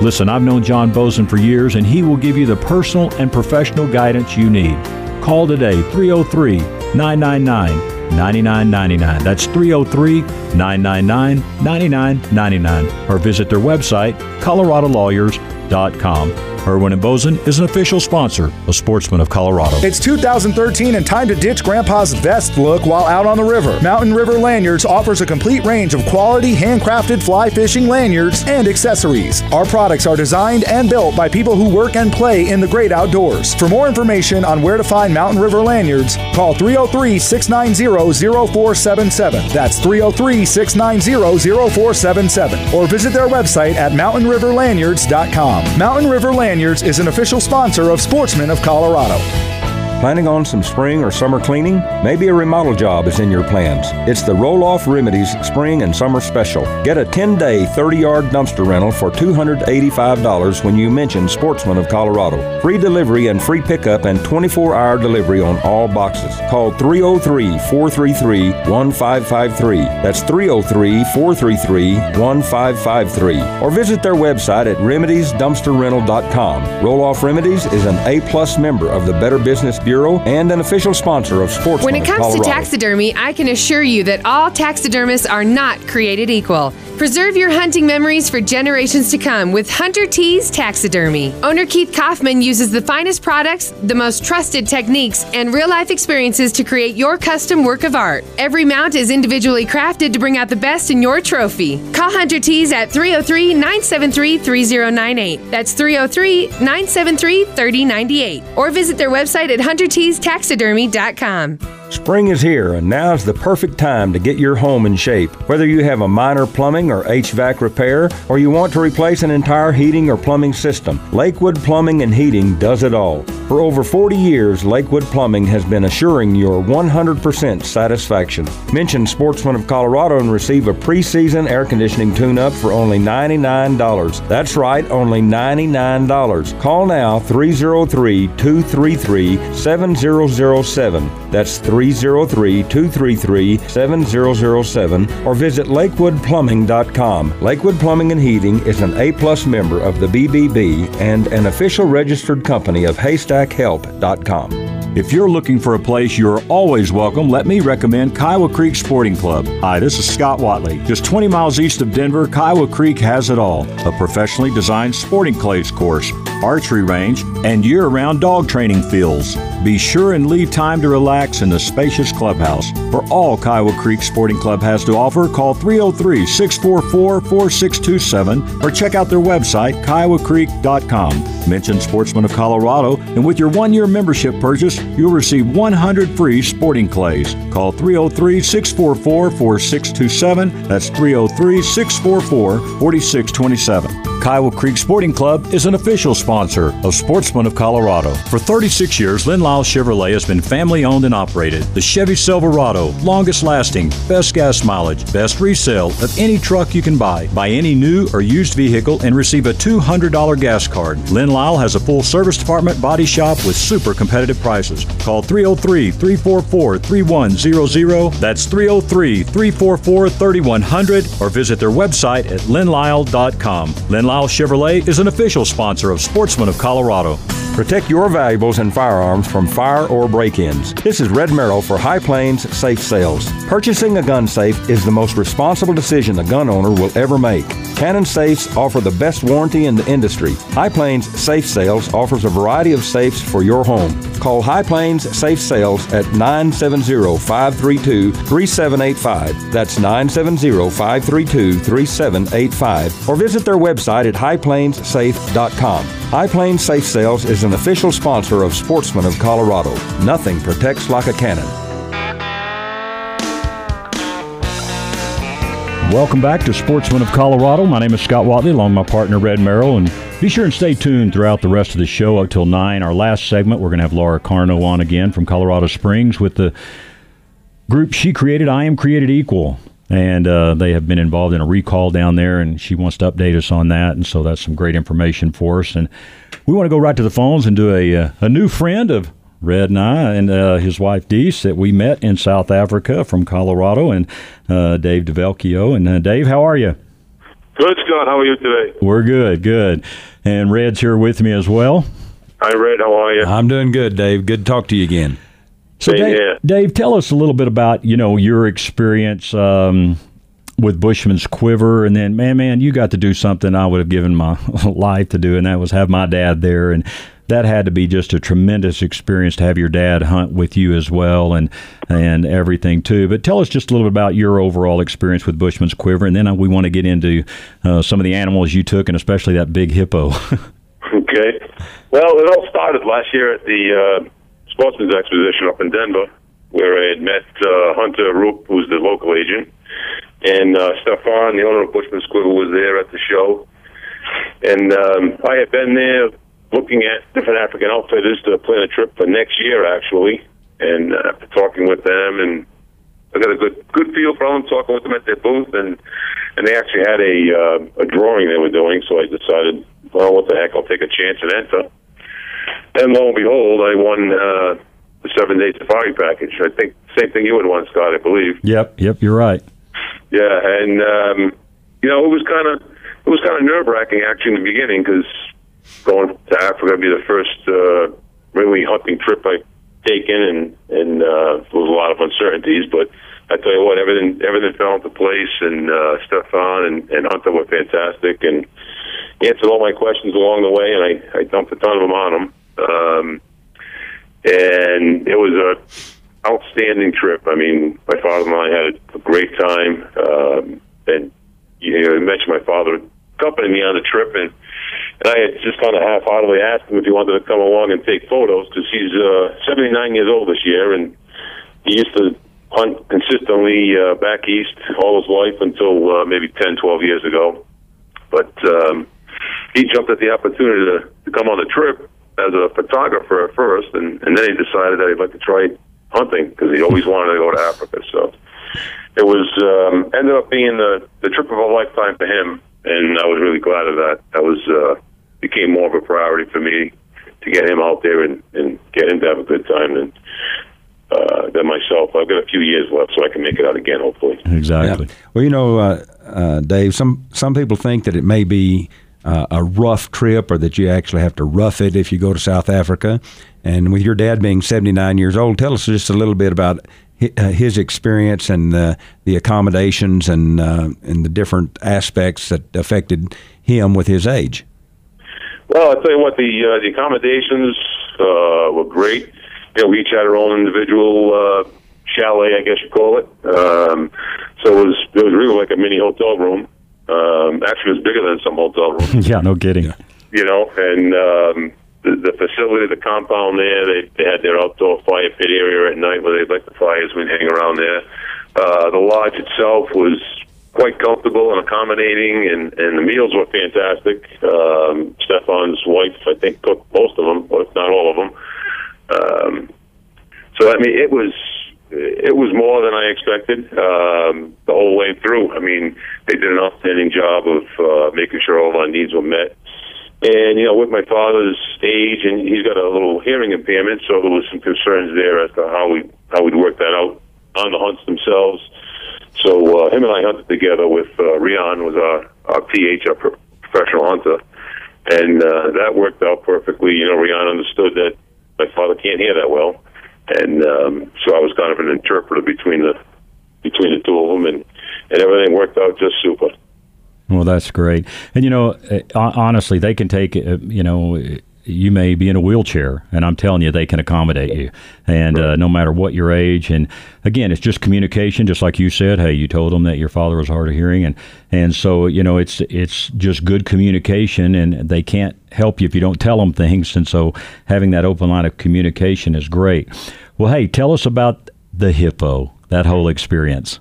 Listen, I've known John Boesen for years, and he will give you the personal and professional guidance you need. Call today, three oh three, nine nine nine, nine nine nine nine. That's three oh three, nine nine nine, nine nine nine nine. Or visit their website, colorado lawyers dot com. Irwin and Boesen is an official sponsor of Sportsman of Colorado. It's two thousand thirteen and time to ditch Grandpa's vest look while out on the river. Mountain River Lanyards offers a complete range of quality handcrafted fly fishing lanyards and accessories. Our products are designed and built by people who work and play in the great outdoors. For more information on where to find Mountain River Lanyards, call three oh three, six nine zero, zero four seven seven. That's three oh three, six nine zero, zero four seven seven. Or visit their website at mountain river lanyards dot com. Mountain River Lanyards is an official sponsor of Sportsmen of Colorado. Planning on some spring or summer cleaning? Maybe a remodel job is in your plans. It's the Roll-Off Remedies Spring and Summer Special. Get a ten-day, thirty-yard dumpster rental for two hundred eighty-five dollars when you mention Sportsman of Colorado. Free delivery and free pickup and twenty-four hour delivery on all boxes. Call three oh three, four three three, one five five three. That's three oh three, four three three, one five five three. Or visit their website at remedies dumpster rental dot com. Roll-Off Remedies is an A-plus member of the Better Business Bureau and an official sponsor of Sportsman When it comes of Colorado. to taxidermy, I can assure you that all taxidermists are not created equal. Preserve your hunting memories for generations to come with Hunter T's Taxidermy. Owner Keith Kaufman uses the finest products, the most trusted techniques, and real-life experiences to create your custom work of art. Every mount is individually crafted to bring out the best in your trophy. Call Hunter T's at three oh three, nine seven three, three oh nine eight. That's three oh three, nine seven three, three oh nine eight. Or visit their website at hunter tees taxidermy dot com. Spring is here, and now's the perfect time to get your home in shape. Whether you have a minor plumbing or H V A C repair, or you want to replace an entire heating or plumbing system, Lakewood Plumbing and Heating does it all. For over forty years, Lakewood Plumbing has been assuring your one hundred percent satisfaction. Mention Sportsman of Colorado and receive a preseason air conditioning tune-up for only ninety-nine dollars. That's right, only ninety-nine dollars. Call now, three oh three, two three three, seven oh oh seven. That's three oh three, two three three, seven oh oh seven, or visit lakewood plumbing dot com. Lakewood Plumbing and Heating is an A-plus member of the B B B and an official registered company of haystack help dot com. If you're looking for a place you're always welcome, let me recommend Kiowa Creek Sporting Club. Hi, this is Scott Watley. Just twenty miles east of Denver, Kiowa Creek has it all. A professionally designed sporting clays course, archery range, and year-round dog training fields. Be sure and leave time to relax in the spacious clubhouse. For all Kiowa Creek Sporting Club has to offer, call three oh three, six four four, four six two seven or check out their website, kiowa creek dot com. Mention Sportsman of Colorado, and with your one-year membership purchase, you'll receive one hundred free sporting clays. Call three oh three, six four four, four six two seven. That's three oh three, six four four, four six two seven. Kiowa Creek Sporting Club is an official sponsor of Sportsman of Colorado. For thirty-six years, Lynn Lyle Chevrolet has been family-owned and operated. The Chevy Silverado, longest lasting, best gas mileage, best resale of any truck you can buy. Buy any new or used vehicle and receive a two hundred dollars gas card. Lynn Lyle has a full service department body shop with super competitive prices. Call three oh three, three four four, three one zero zero. That's three oh three, three four four, three one zero zero, or visit their website at lynn lyle dot com. Lynn Lyle Chevrolet is an official sponsor of Sportsman of Colorado. Protect your valuables and firearms from fire or break-ins. This is Red Merrill for High Plains Safe Sales. Purchasing a gun safe is the most responsible decision a gun owner will ever make. Cannon safes offer the best warranty in the industry. High Plains Safe Sales offers a variety of safes for your home. Call High Plains Safe Sales at nine seven zero, five three two, three seven eight five. That's nine seven zero, five three two, three seven eight five. Or visit their website at high plains safe dot com. High Plains Safe Sales is an official sponsor of Sportsman of Colorado. Nothing protects like a cannon. Welcome back to Sportsman of Colorado. My name is Scott Watley, along with my partner Red Merrill, and be sure and stay tuned throughout the rest of the show up till nine. Our last segment, we're going to have Laura Carno on again from Colorado Springs with the group she created, I Am Created Equal. And uh, they have been involved in a recall down there, and she wants to update us on that. And so that's some great information for us. And we want to go right to the phones and do a, uh, a new friend of Red and I and uh, his wife, Deese, that we met in South Africa from Colorado, and uh, Dave DeVelchio. And uh, Dave, how are you? Good, Scott. How are you today? We're good, good. And Red's here with me as well. Hi, Red. How are you? I'm doing good, Dave. Good to talk to you again. So, Dave, Dave, tell us a little bit about, you know, your experience um, with Bushman's Quiver. And then, man, man, you got to do something I would have given my life to do, and that was have my dad there. And that had to be just a tremendous experience to have your dad hunt with you as well and and everything, too. But tell us just a little bit about your overall experience with Bushman's Quiver, and then we want to get into uh, some of the animals you took, and especially that big hippo. Okay. Well, it all started last year at the uh, Sportsman's Exposition up in Denver, where I had met uh, Hunter Roop, who's the local agent, and uh, Stefan, the owner of Bushman's Quiver, was there at the show. And um, I had been there looking at different African outfitters to plan a trip for next year, actually, and uh, after talking with them, and I got a good good feel for them, talking with them at their booth, and and they actually had a uh, a drawing they were doing, so I decided, well, what the heck, I'll take a chance and enter. And lo and behold, I won uh, the seven-day safari package. I think same thing you would want, Scott, I believe. Yep, yep, you're right. Yeah, and um, you know, it was kind of it was kind of nerve-wracking actually in the beginning, because going to Africa would be the first uh, really hunting trip I've taken, and and uh, there was a lot of uncertainties. But I tell you what, everything everything fell into place, and uh, Stefan and, and Hunter were fantastic, and answered all my questions along the way, and I, I dumped a ton of them on them. Um, and it was a outstanding trip. I mean, my father and I had a great time. Um, and you know, you mentioned my father accompanied me on the trip, and and I had just kind of half-heartedly asked him if he wanted to come along and take photos, because he's uh, seventy-nine years old this year, and he used to hunt consistently uh, back east all his life until uh, maybe ten, twelve years ago. But um, he jumped at the opportunity to, to come on the trip as a photographer at first, and, and then he decided that he'd like to try hunting, because he always wanted to go to Africa. So it was um, ended up being the, the trip of a lifetime for him, and I was really glad of that. That was uh, became more of a priority for me to get him out there and, and get him to have a good time than, uh, than myself. I've got a few years left, so I can make it out again, hopefully. Exactly. Yeah. Well, you know, uh, uh, Dave, some, some people think that it may be uh, a rough trip, or that you actually have to rough it if you go to South Africa. And with your dad being seventy-nine years old, tell us just a little bit about his experience and uh, the accommodations and uh, and the different aspects that affected him with his age. Well, I'll tell you what, the uh, the accommodations uh, were great. You know, we each had our own individual uh, chalet, I guess you call it. Um, so it was it was really like a mini hotel room. Um, actually, it was bigger than some hotel rooms. Yeah, no kidding. You know, and um, the, the facility, the compound there, they, they had their outdoor fire pit area at night where they'd let the fires we'd hang around there. Uh, the lodge itself was quite comfortable and accommodating, and, and the meals were fantastic. Um, Stefan's wife, I think, cooked most of them, or if not all of them. Um, so, I mean, it was it was more than I expected um, the whole way through. I mean, they did an outstanding job of uh, making sure all our needs were met. And, you know, with my father's age, and he's got a little hearing impairment, so there was some concerns there as to how we how we'd work that out on the hunts themselves. So uh, him and I hunted together with uh, Rian, was our, our P H, our pro- professional hunter, and uh, that worked out perfectly. You know, Rian understood that my father can't hear that well, and um, so I was kind of an interpreter between the between the two of them, and, and everything worked out just super. Well, that's great. And, you know, honestly, they can take, you know, you may be in a wheelchair, and I'm telling you, they can accommodate you. And uh, no matter what your age. And, again, it's just communication, just like you said. Hey, you told them that your father was hard of hearing. And, and so, you know, it's it's just good communication, and they can't help you if you don't tell them things. And so having that open line of communication is great. Well, hey, tell us about the hippo, that whole experience.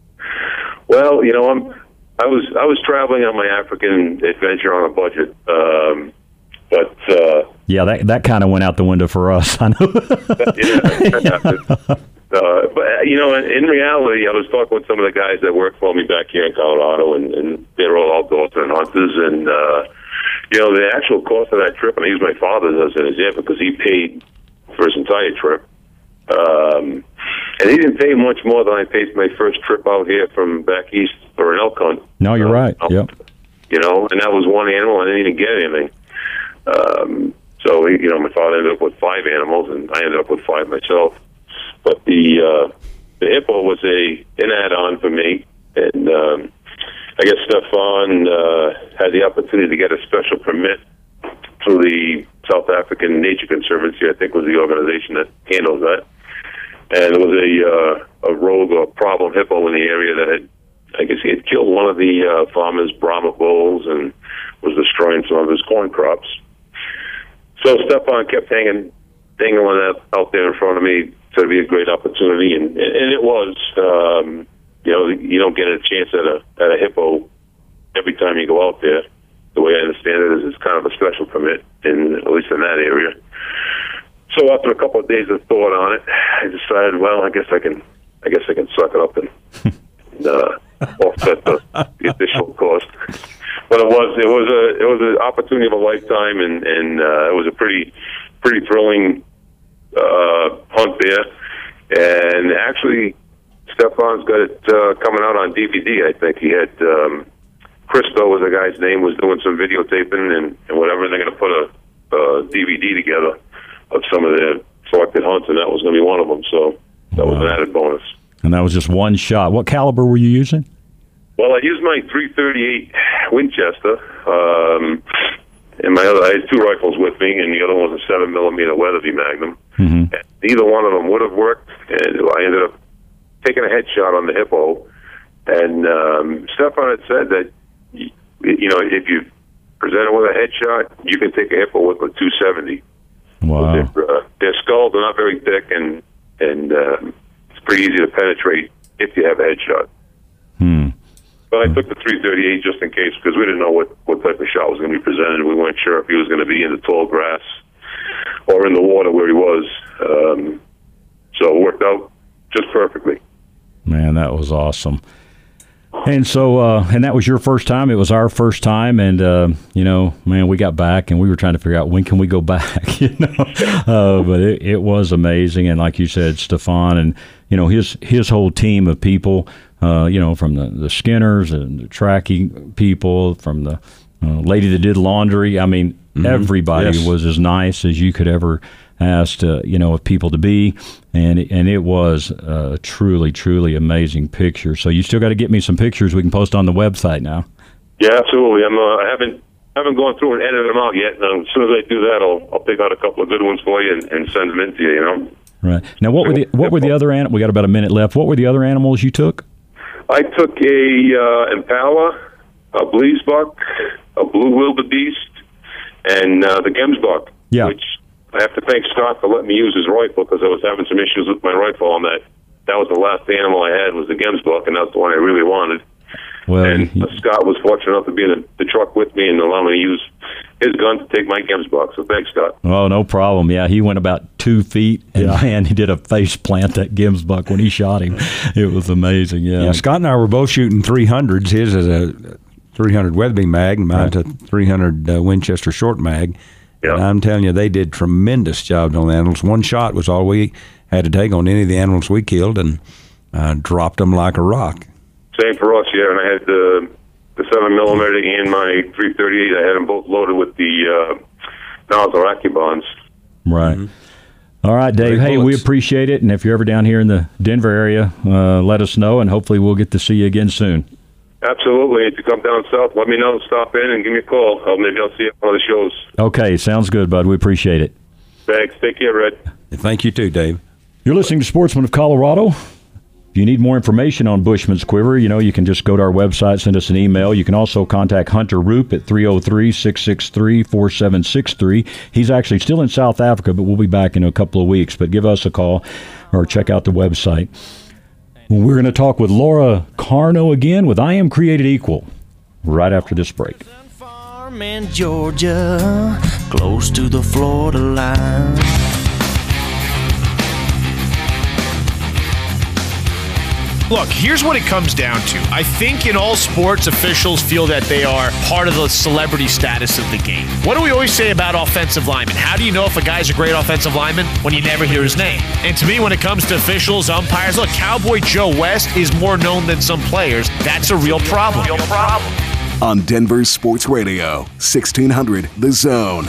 Well, you know, I'm... I was I was traveling on my African adventure on a budget, um, but uh, yeah, that that kind of went out the window for us. I know. yeah, uh, but you know, in, in reality, I was talking with some of the guys that work for me back here in Colorado, and, and they're all outdoorsmen hunters, and uh, you know, the actual cost of that trip, and I use my father as an example because he paid for his entire trip. Um, and he didn't pay much more than I paid for my first trip out here from back east for an elk hunt. No, you're uh, right. Yep. you know, and that was one animal. I didn't even get anything. Um, so, you know, my father ended up with five animals, and I ended up with five myself. But the uh, the hippo was a an add-on for me, and um, I guess Stefan uh, had the opportunity to get a special permit through the South African Nature Conservancy, I think was the organization that handles that. And there was a uh, a rogue or problem hippo in the area that had, I guess he had killed one of the uh, farmers' Brahma bulls and was destroying some of his corn crops. So Stefan kept hanging, dangling that out there in front of me. So it'd be a great opportunity, and and it was. Um, you know, you don't get a chance at a at a hippo every time you go out there. The way I understand it is, it's kind of a special permit, in at least in that area. So after a couple of days of thought on it, I decided, well, I guess I can, I guess I can suck it up and, and uh, offset the, the additional cost. But it was, it was a, it was an opportunity of a lifetime, and and uh, it was a pretty, pretty thrilling uh, hunt there. And actually, Stefan's got it uh, coming out on D V D. I think he had um, Christo was the guy's name, was doing some videotaping and, and whatever. They're going to put a, a D V D together of some of the selected hunts, and that was going to be one of them. So that wow. was an added bonus. And that was just one shot. What caliber were you using? Well, I used my three thirty-eight Winchester, um, and my other. I had two rifles with me, and the other one was a seven millimeter Weatherby Magnum. Mm-hmm. And neither one of them would have worked, and I ended up taking a headshot on the hippo. And um, Stefan had said that, you know, if you present it with a headshot, you can take a hippo with a two seventy. Wow. Their, uh, their skulls are not very thick, and and uh, it's pretty easy to penetrate if you have a headshot. Hmm. But I took the three thirty-eight just in case, because we didn't know what, what type of shot was going to be presented. We weren't sure if he was going to be in the tall grass or in the water where he was. Um, so it worked out just perfectly. Man, that was awesome. And so, uh, and that was your first time. It was our first time, and uh, you know, man, we got back, and we were trying to figure out when can we go back. You know, uh, but it, it was amazing, and like you said, Stefan, and you know, his his whole team of people, uh, you know, from the, the Skinners and the tracking people, from the uh, lady that did laundry. I mean, mm-hmm. everybody yes. was as nice as you could ever asked, uh, you know, of people to be, and and it was a truly, truly amazing picture. So you still got to get me some pictures we can post on the website now. Yeah, absolutely. I'm. Uh, I haven't haven't gone through and edited them out yet. Um, as soon as I do that, I'll I'll pick out a couple of good ones for you and, and send them in to you. You know. Right now, what were the what were the other animals? We got about a minute left. What were the other animals you took? I took a uh, impala, a bleesbuck, a blue wildebeest, and uh, the gemsbuck. Yeah. Which I have to thank Scott for letting me use his rifle, because I was having some issues with my rifle on that. That was the last animal I had, was the gemsbuck, and that's the one I really wanted. Well, and he, Scott was fortunate enough to be in the, the truck with me and allow me to use his gun to take my gemsbuck. So thanks, Scott. Oh, no problem. Yeah, he went about two feet, and yeah. man, he did a face plant, that gemsbuck, when he shot him. It was amazing. Yeah. yeah, Scott and I were both shooting three hundreds. His is a three hundred Weatherby mag, mine's right. a three hundred uh, Winchester short mag. Yeah. And I'm telling you, they did tremendous jobs on the animals. One shot was all we had to take on any of the animals we killed, and uh, dropped them like a rock. Same for us, yeah. And I had the the seven millimeter and my three thirty-eight. I had them both loaded with the uh, nozzle Acubons. Right. Mm-hmm. All right, Dave. Great hey, bullets. We appreciate it. And if you're ever down here in the Denver area, uh, let us know, and hopefully we'll get to see you again soon. Absolutely. If you come down south, let me know. Stop in and give me a call. I'll, maybe I'll see you at one of the shows. Okay, sounds good, bud. We appreciate it. Thanks. Take care, Red. Thank you too, Dave. You're listening to Sportsman of Colorado. If you need more information on Bushman's Quiver, you know, you can just go to our website, send us an email. You can also contact Hunter Roop at three oh three, six six three, four seven six three. He's actually still in South Africa, but we'll be back in a couple of weeks. But give us a call or check out the website. We're going to talk with Laura Carno again with I Am Created Equal right after this break. Farm in Georgia, close to the Florida line. Look, here's what it comes down to. I think in all sports, officials feel that they are part of the celebrity status of the game. What do we always say about offensive linemen? How do you know if a guy's a great offensive lineman? When you never hear his name. And to me, when it comes to officials, umpires, look, Cowboy Joe West is more known than some players. That's a real problem. Real problem. on Denver Sports Radio, sixteen hundred The Zone.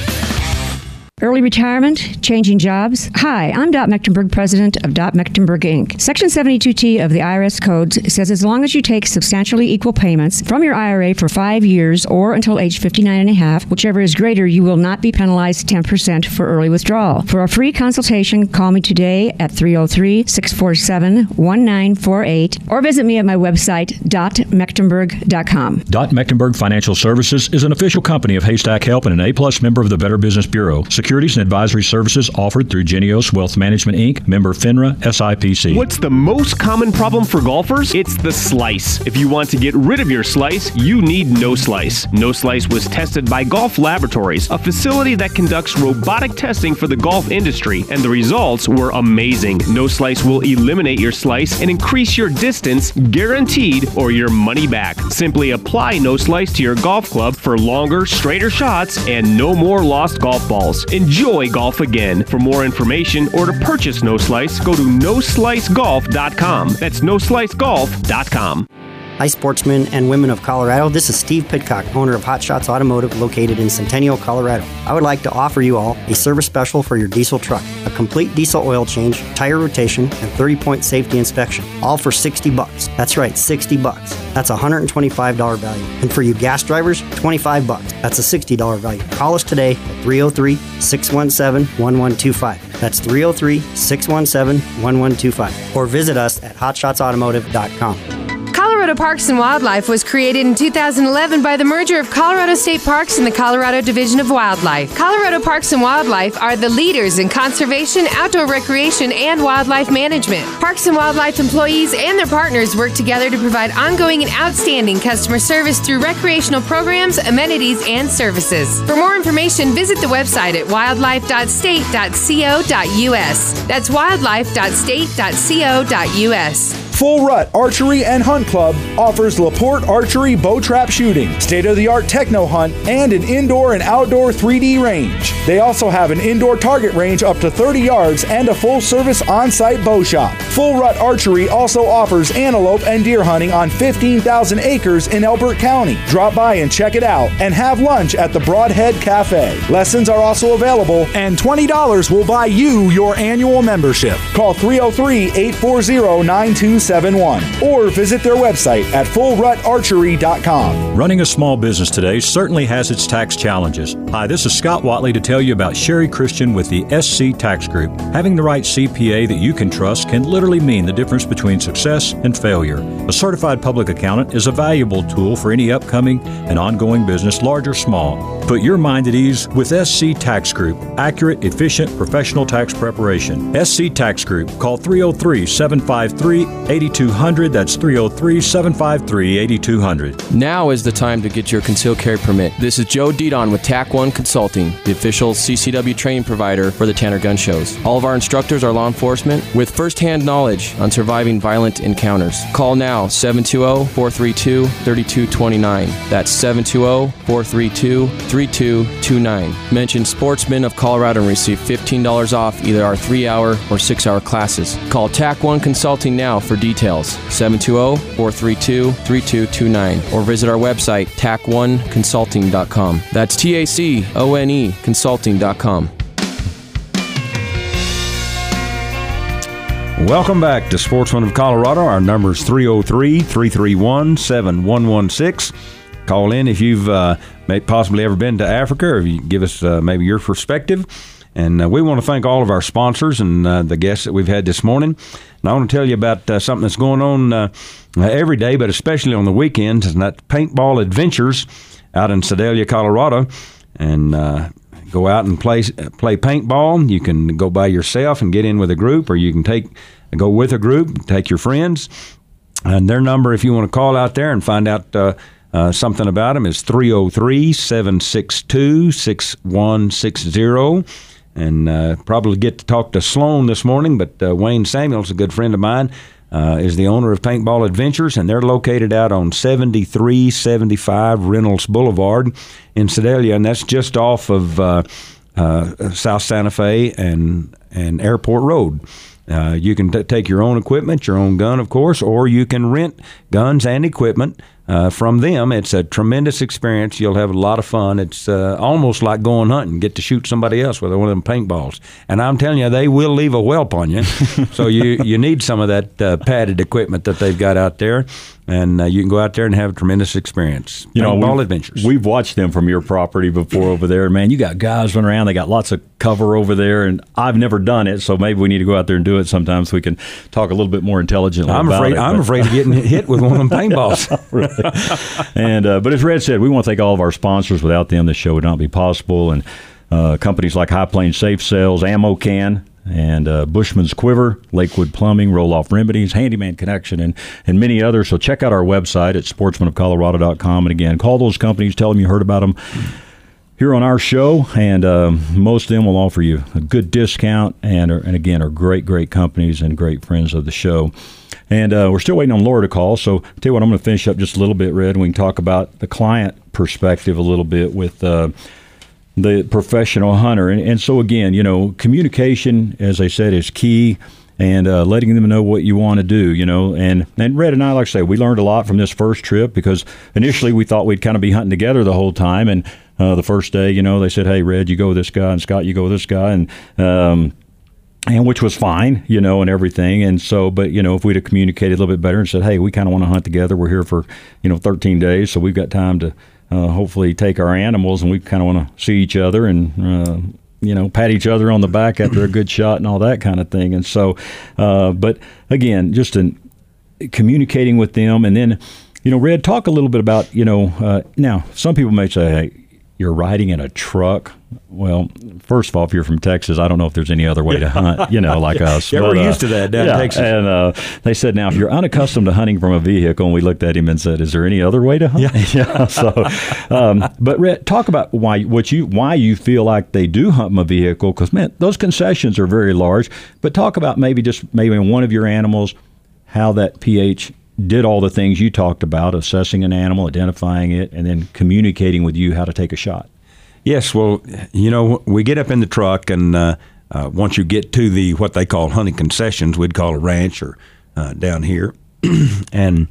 Early retirement, changing jobs. Hi, I'm Dot Mecklenburg, president of Dot Mecklenburg, Incorporated. Section seventy-two T of the I R S Code says as long as you take substantially equal payments from your I R A for five years or until age fifty-nine and a half, whichever is greater, you will not be penalized ten percent for early withdrawal. For a free consultation, call me today at three oh three, six four seven, one nine four eight or visit me at my website, dot mecklenburg dot com. Dot Mecklenburg Financial Services is an official company of Haystack Help and an A-plus member of the Better Business Bureau. Securities and advisory services offered through Genios Wealth Management, Incorporated, member FINRA, S I P C. What's the most common problem for golfers? It's the slice. If you want to get rid of your slice, you need No Slice. No Slice was tested by Golf Laboratories, a facility that conducts robotic testing for the golf industry, and the results were amazing. No Slice will eliminate your slice and increase your distance, guaranteed, or your money back. Simply apply No Slice to your golf club for longer, straighter shots and no more lost golf balls. Enjoy golf again. For more information or to purchase No Slice, go to no slice golf dot com. That's no slice golf dot com. Hi, sportsmen and women of Colorado. This is Steve Pidcock, owner of Hot Shots Automotive, located in Centennial, Colorado. I would like to offer you all a service special for your diesel truck. A complete diesel oil change, tire rotation, and thirty-point safety inspection. All for sixty bucks. That's right, sixty bucks. That's a one hundred twenty-five dollars value. And for you gas drivers, twenty-five bucks. That's a sixty dollars value. Call us today at three oh three, six one seven, one one two five. That's three oh three, six one seven, one one two five. Or visit us at hot shots automotive dot com. Colorado Parks and Wildlife was created in two thousand eleven by the merger of Colorado State Parks and the Colorado Division of Wildlife. Colorado Parks and Wildlife are the leaders in conservation, outdoor recreation, and wildlife management. Parks and Wildlife employees and their partners work together to provide ongoing and outstanding customer service through recreational programs, amenities, and services. For more information, visit the website at wildlife dot state dot co dot u s. That's wildlife dot state dot co dot u s. Full Rut Archery and Hunt Club offers LaPorte Archery bow trap shooting, state-of-the-art techno hunt, and an indoor and outdoor three D range. They also have an indoor target range up to thirty yards and a full-service on-site bow shop. Full Rut Archery also offers antelope and deer hunting on fifteen thousand acres in Elbert County. Drop by and check it out and have lunch at the Broadhead Cafe. Lessons are also available, and twenty dollars will buy you your annual membership. Call three oh three, eight four zero, nine two seven one or visit their website at full rut archery dot com. Running a small business today certainly has its tax challenges. Hi, this is Scott Watley to tell you about Sherry Christian with the S C Tax Group. Having the right C P A that you can trust can literally mean the difference between success and failure. A certified public accountant is a valuable tool for any upcoming and ongoing business, large or small. Put your mind at ease with S C Tax Group. Accurate, efficient, professional tax preparation. S C Tax Group. Call three oh three, seven five three, eight two hundred. That's three oh three, seven five three, eight two hundred. Now is the time to get your concealed carry permit. This is Joe Didon with TAC one Consulting, the official C C W training provider for the Tanner Gun Shows. All of our instructors are law enforcement with first-hand knowledge on surviving violent encounters. Call now, seven two zero, four three two, three two two nine. That's seven two zero, four three two, three two two nine. Mention Sportsmen of Colorado and receive fifteen dollars off either our three-hour or six-hour classes. Call TAC one Consulting now for details, seven two zero, four three two, three two two nine, or visit our website, tac one consulting dot com. That's T A C O N E consulting dot com. Welcome back to Sportsman of Colorado. Our number is three oh three, three three one, seven one one six. Call in if you've uh, may possibly ever been to Africa, or if you give us uh, maybe your perspective. And uh, we want to thank all of our sponsors and uh, the guests that we've had this morning. And I want to tell you about uh, something that's going on uh, every day, but especially on the weekends, and that's Paintball Adventures out in Sedalia, Colorado. And uh, go out and play play paintball. You can go by yourself and get in with a group, or you can take go with a group, take your friends. And their number, if you want to call out there and find out uh, uh, something about them, is three oh three, seven six two, six one six zero. And uh, probably get to talk to Sloan this morning, but uh, Wayne Samuels, a good friend of mine, uh, is the owner of Paintball Adventures, and they're located out on seventy-three seventy-five Reynolds Boulevard in Sedalia, and that's just off of uh, uh, South Santa Fe and and Airport Road. Uh, you can t- take your own equipment, your own gun, of course, or you can rent guns and equipment uh, from them. It's a tremendous experience. You'll have a lot of fun. It's uh, almost like going hunting. Get to shoot somebody else with one of them paintballs. And I'm telling you, they will leave a whelp on you. So you, you need some of that uh, padded equipment that they've got out there. And uh, you can go out there and have a tremendous experience. You know, all we've, adventures. We've watched them from your property before over there. Man, you got guys running around. They got lots of cover over there, and I've never done it, so maybe we need to go out there and do it sometime so we can talk a little bit more intelligently I'm about afraid, it. I'm but, afraid of getting hit with one of them paintballs. Really. And uh, but as Red said, we want to thank all of our sponsors. Without them, this show would not be possible. And uh, companies like High Plains Safe Sales, Ammo Can, and uh, Bushman's Quiver, Lakewood Plumbing, Roll Off Remedies, Handyman Connection, and, and many others. So check out our website at sportsman of colorado dot com. And again, call those companies, tell them you heard about them here on our show, and um, most of them will offer you a good discount, and, are, and again, are great, great companies and great friends of the show. And uh, we're still waiting on Laura to call, so I'll tell you what, I'm going to finish up just a little bit, Red, and we can talk about the client perspective a little bit with uh, the professional hunter. And, and so, again, you know, communication, as I said, is key, and uh, letting them know what you want to do, you know. And, and Red and I, like I say, we learned a lot from this first trip, because initially we thought we'd kind of be hunting together the whole time. And uh, the first day, you know, they said, hey, Red, you go with this guy, and Scott, you go with this guy. And, um, and which was fine, you know, and everything. And so, but, you know, if we'd have communicated a little bit better and said, hey, we kind of want to hunt together. We're here for, you know, thirteen days, so we've got time to uh, hopefully take our animals, and we kind of want to see each other and, uh, you know, pat each other on the back after a good shot and all that kind of thing. And so, uh, but again, just in communicating with them. And then, you know, Red, talk a little bit about, you know, uh, now some people may say, hey, you're riding in a truck. Well, first of all, if you're from Texas, I don't know if there's any other way to hunt, you know, like us. Yeah, but, we're uh, used to that down yeah, in Texas. And uh, they said, now, if you're unaccustomed to hunting from a vehicle, and we looked at him and said, is there any other way to hunt? Yeah. yeah so, um, but Red, talk about why what you why you feel like they do hunt from a vehicle, because, man, those concessions are very large. But talk about maybe just maybe in one of your animals, how that P H did all the things you talked about, assessing an animal, identifying it, and then communicating with you how to take a shot. Yes, well, you know, we get up in the truck, and uh, uh, once you get to the what they call hunting concessions, we'd call a ranch or uh, down here, and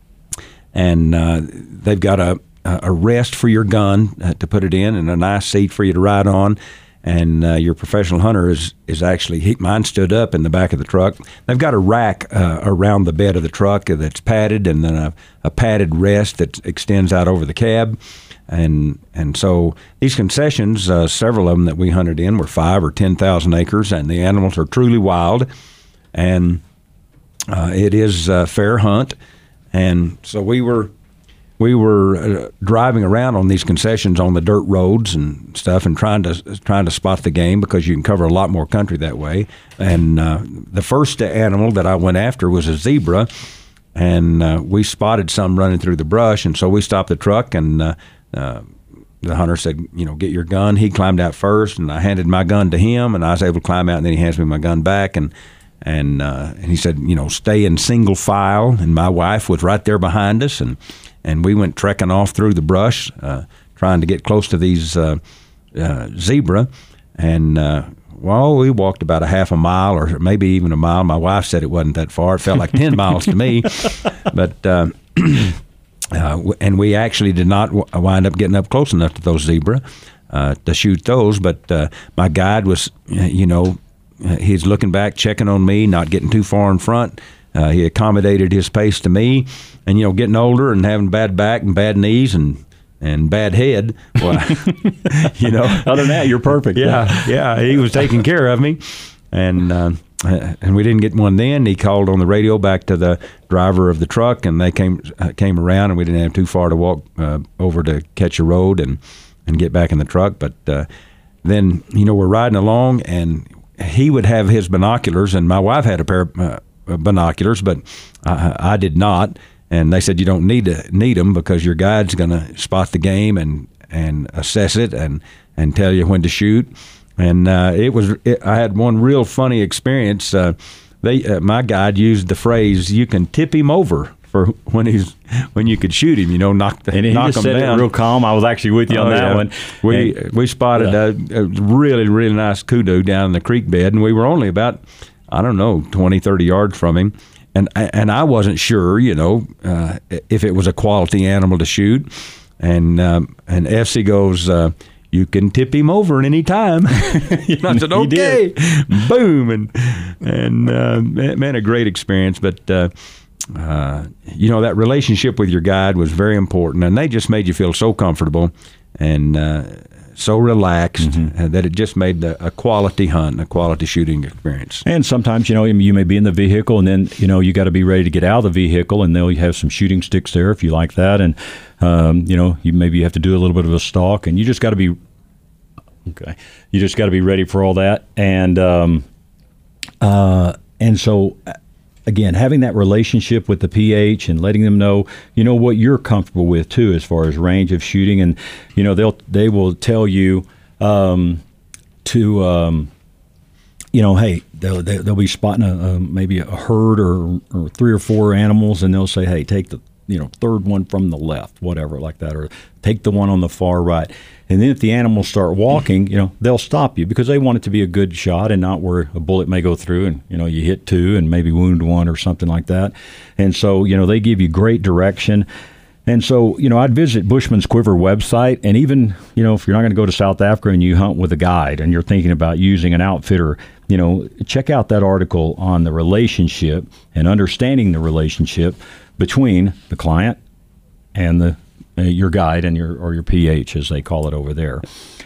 and uh, they've got a a rest for your gun uh, to put it in, and a nice seat for you to ride on. And uh, your professional hunter is is actually he, mine stood up in the back of the truck. They've got a rack uh, around the bed of the truck that's padded, and then a, a padded rest that extends out over the cab. And and so these concessions, uh, several of them that we hunted in, were five or ten thousand acres, and the animals are truly wild, and uh, it is a fair hunt. And so we were we were uh, driving around on these concessions on the dirt roads and stuff, and trying to trying to spot the game, because you can cover a lot more country that way. And uh, the first animal that I went after was a zebra, and uh, we spotted some running through the brush, and so we stopped the truck and. Uh, Uh, the hunter said, you know, get your gun. He climbed out first, and I handed my gun to him, and I was able to climb out, and then he hands me my gun back, and and uh, and he said, you know, stay in single file, and my wife was right there behind us, and, and we went trekking off through the brush, uh, trying to get close to these uh, uh, zebra, and uh, well, we walked about a half a mile or maybe even a mile. My wife said it wasn't that far. It felt like ten miles to me, but. Uh, Uh, and we actually did not w- wind up getting up close enough to those zebra uh, to shoot those. But uh, my guide was, you know, he's looking back, checking on me, not getting too far in front. Uh, he accommodated his pace to me. And, you know, getting older and having bad back and bad knees and, and bad head, well, you know. Other than that, you're perfect. Yeah, yeah, he was taking care of me. And uh, and we didn't get one then. He called on the radio back to the driver of the truck, and they came uh, came around, and we didn't have too far to walk uh, over to catch a road and, and get back in the truck. But uh, then, you know, we're riding along, and he would have his binoculars, and my wife had a pair of uh, binoculars, but I, I did not. And they said you don't need to need them, because your guide's going to spot the game and, and assess it and, and tell you when to shoot. And uh, it was. It, I had one real funny experience. Uh, they, uh, my guide used the phrase, "You can tip him over for when he's when you could shoot him, you know, knock the and he knock just him said down. It real calm. I was actually with you on Oh, that yeah. one. We And- we spotted yeah. a, a really really nice kudu down in the creek bed, and we were only about I don't know twenty, thirty yards from him, and and I wasn't sure, you know, uh, if it was a quality animal to shoot, and um, and F C goes. Uh, You can tip him over at any time. And I said, He okay. did. Boom. And, and uh, man, a great experience. But, uh, uh, you know, that relationship with your guide was very important. And they just made you feel so comfortable and uh, so relaxed Mm-hmm. uh, that it just made the, a quality hunt, a quality shooting experience. And sometimes, you know, you may be in the vehicle, and then, you know, you got to be ready to get out of the vehicle, and they'll have some shooting sticks there if you like that. And, um, you know, you maybe have to do a little bit of a stalk, and you just got to be, okay, you just got to be ready for all that. And, um, uh, and so, again, having that relationship with the P H and letting them know, you know, what you're comfortable with too, as far as range of shooting, and you know, they'll they will tell you um, to, um, you know, hey, they'll they'll be spotting a, a maybe a herd or, or three or four animals, and they'll say, hey, take the you know third one from the left, whatever like that, or take the one on the far right. And then if the animals start walking, you know, they'll stop you because they want it to be a good shot and not where a bullet may go through and, you know, you hit two and maybe wound one or something like that. And so, you know, they give you great direction. And so, you know, I'd visit Bushman's Quiver website, and even, you know, if you're not going to go to South Africa and you hunt with a guide and you're thinking about using an outfitter, you know, check out that article on the relationship and understanding the relationship between the client and the Uh, your guide and your or your P H, as they call it over there.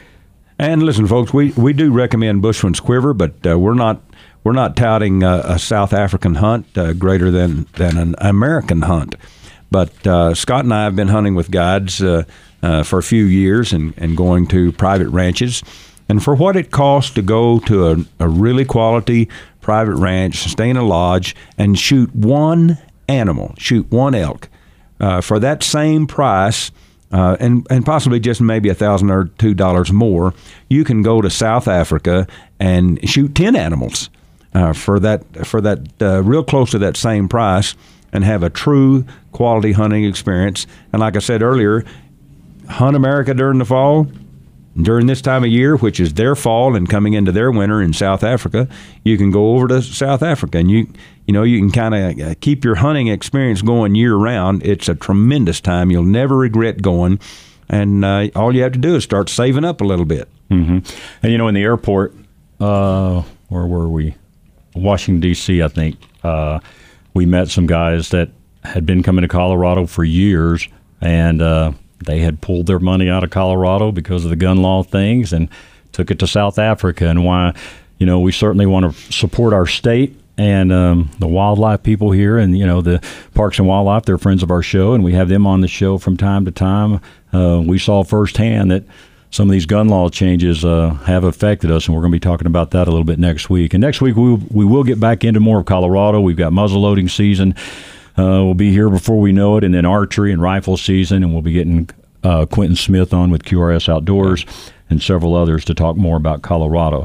And listen, folks, we, we do recommend Bushman's Quiver, but uh, we're not we're not touting uh, a South African hunt uh, greater than, than an American hunt. But uh, Scott and I have been hunting with guides uh, uh, for a few years and, and going to private ranches. And for what it costs to go to a, a really quality private ranch, stay in a lodge, and shoot one animal, shoot one elk, Uh, for that same price, uh, and and possibly just maybe a thousand or two dollars more, you can go to South Africa and shoot ten animals uh, for that for that uh, real close to that same price, and have a true quality hunting experience. And like I said earlier, hunt America during the fall. During this time of year, which is their fall and coming into their winter in South Africa, you can go over to South Africa, and you you know you can kind of keep your hunting experience going year round. It's a tremendous time. You'll never regret going, and uh, all you have to do is start saving up a little bit. Mm-hmm. And you know, in the airport, uh, where were we? Washington D C, I think. Uh, we met some guys that had been coming to Colorado for years, and uh, they had pulled their money out of Colorado because of the gun law things and took it to South Africa. And why, you know, we certainly want to support our state and um, the wildlife people here, and, you know, the Parks and Wildlife. They're friends of our show, and we have them on the show from time to time. Uh, we saw firsthand that some of these gun law changes uh, have affected us, and we're going to be talking about that a little bit next week. And next week we we will get back into more of Colorado. We've got muzzleloading season. Uh, we'll be here before we know it, and then archery and rifle season, and we'll be getting uh, Quentin Smith on with Q R S Outdoors and several others to talk more about Colorado.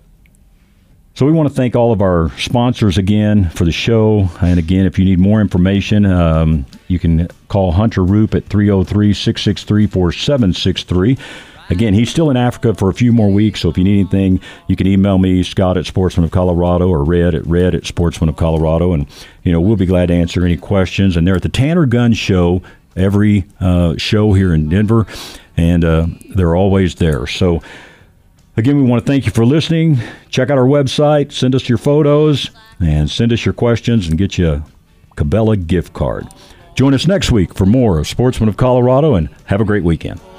So we want to thank all of our sponsors again for the show. And again, if you need more information, um, you can call Hunter Roop at three oh three, six six three, four seven six three. Again, he's still in Africa for a few more weeks, so if you need anything, you can email me, Scott at Sportsman of Colorado, or Red at Red at Sportsman of Colorado, and you know we'll be glad to answer any questions. And they're at the Tanner Gun Show, every uh, show here in Denver, and uh, they're always there. So again, we want to thank you for listening. Check out our website, send us your photos, and send us your questions, and get you a Cabela gift card. Join us next week for more of Sportsman of Colorado, and have a great weekend.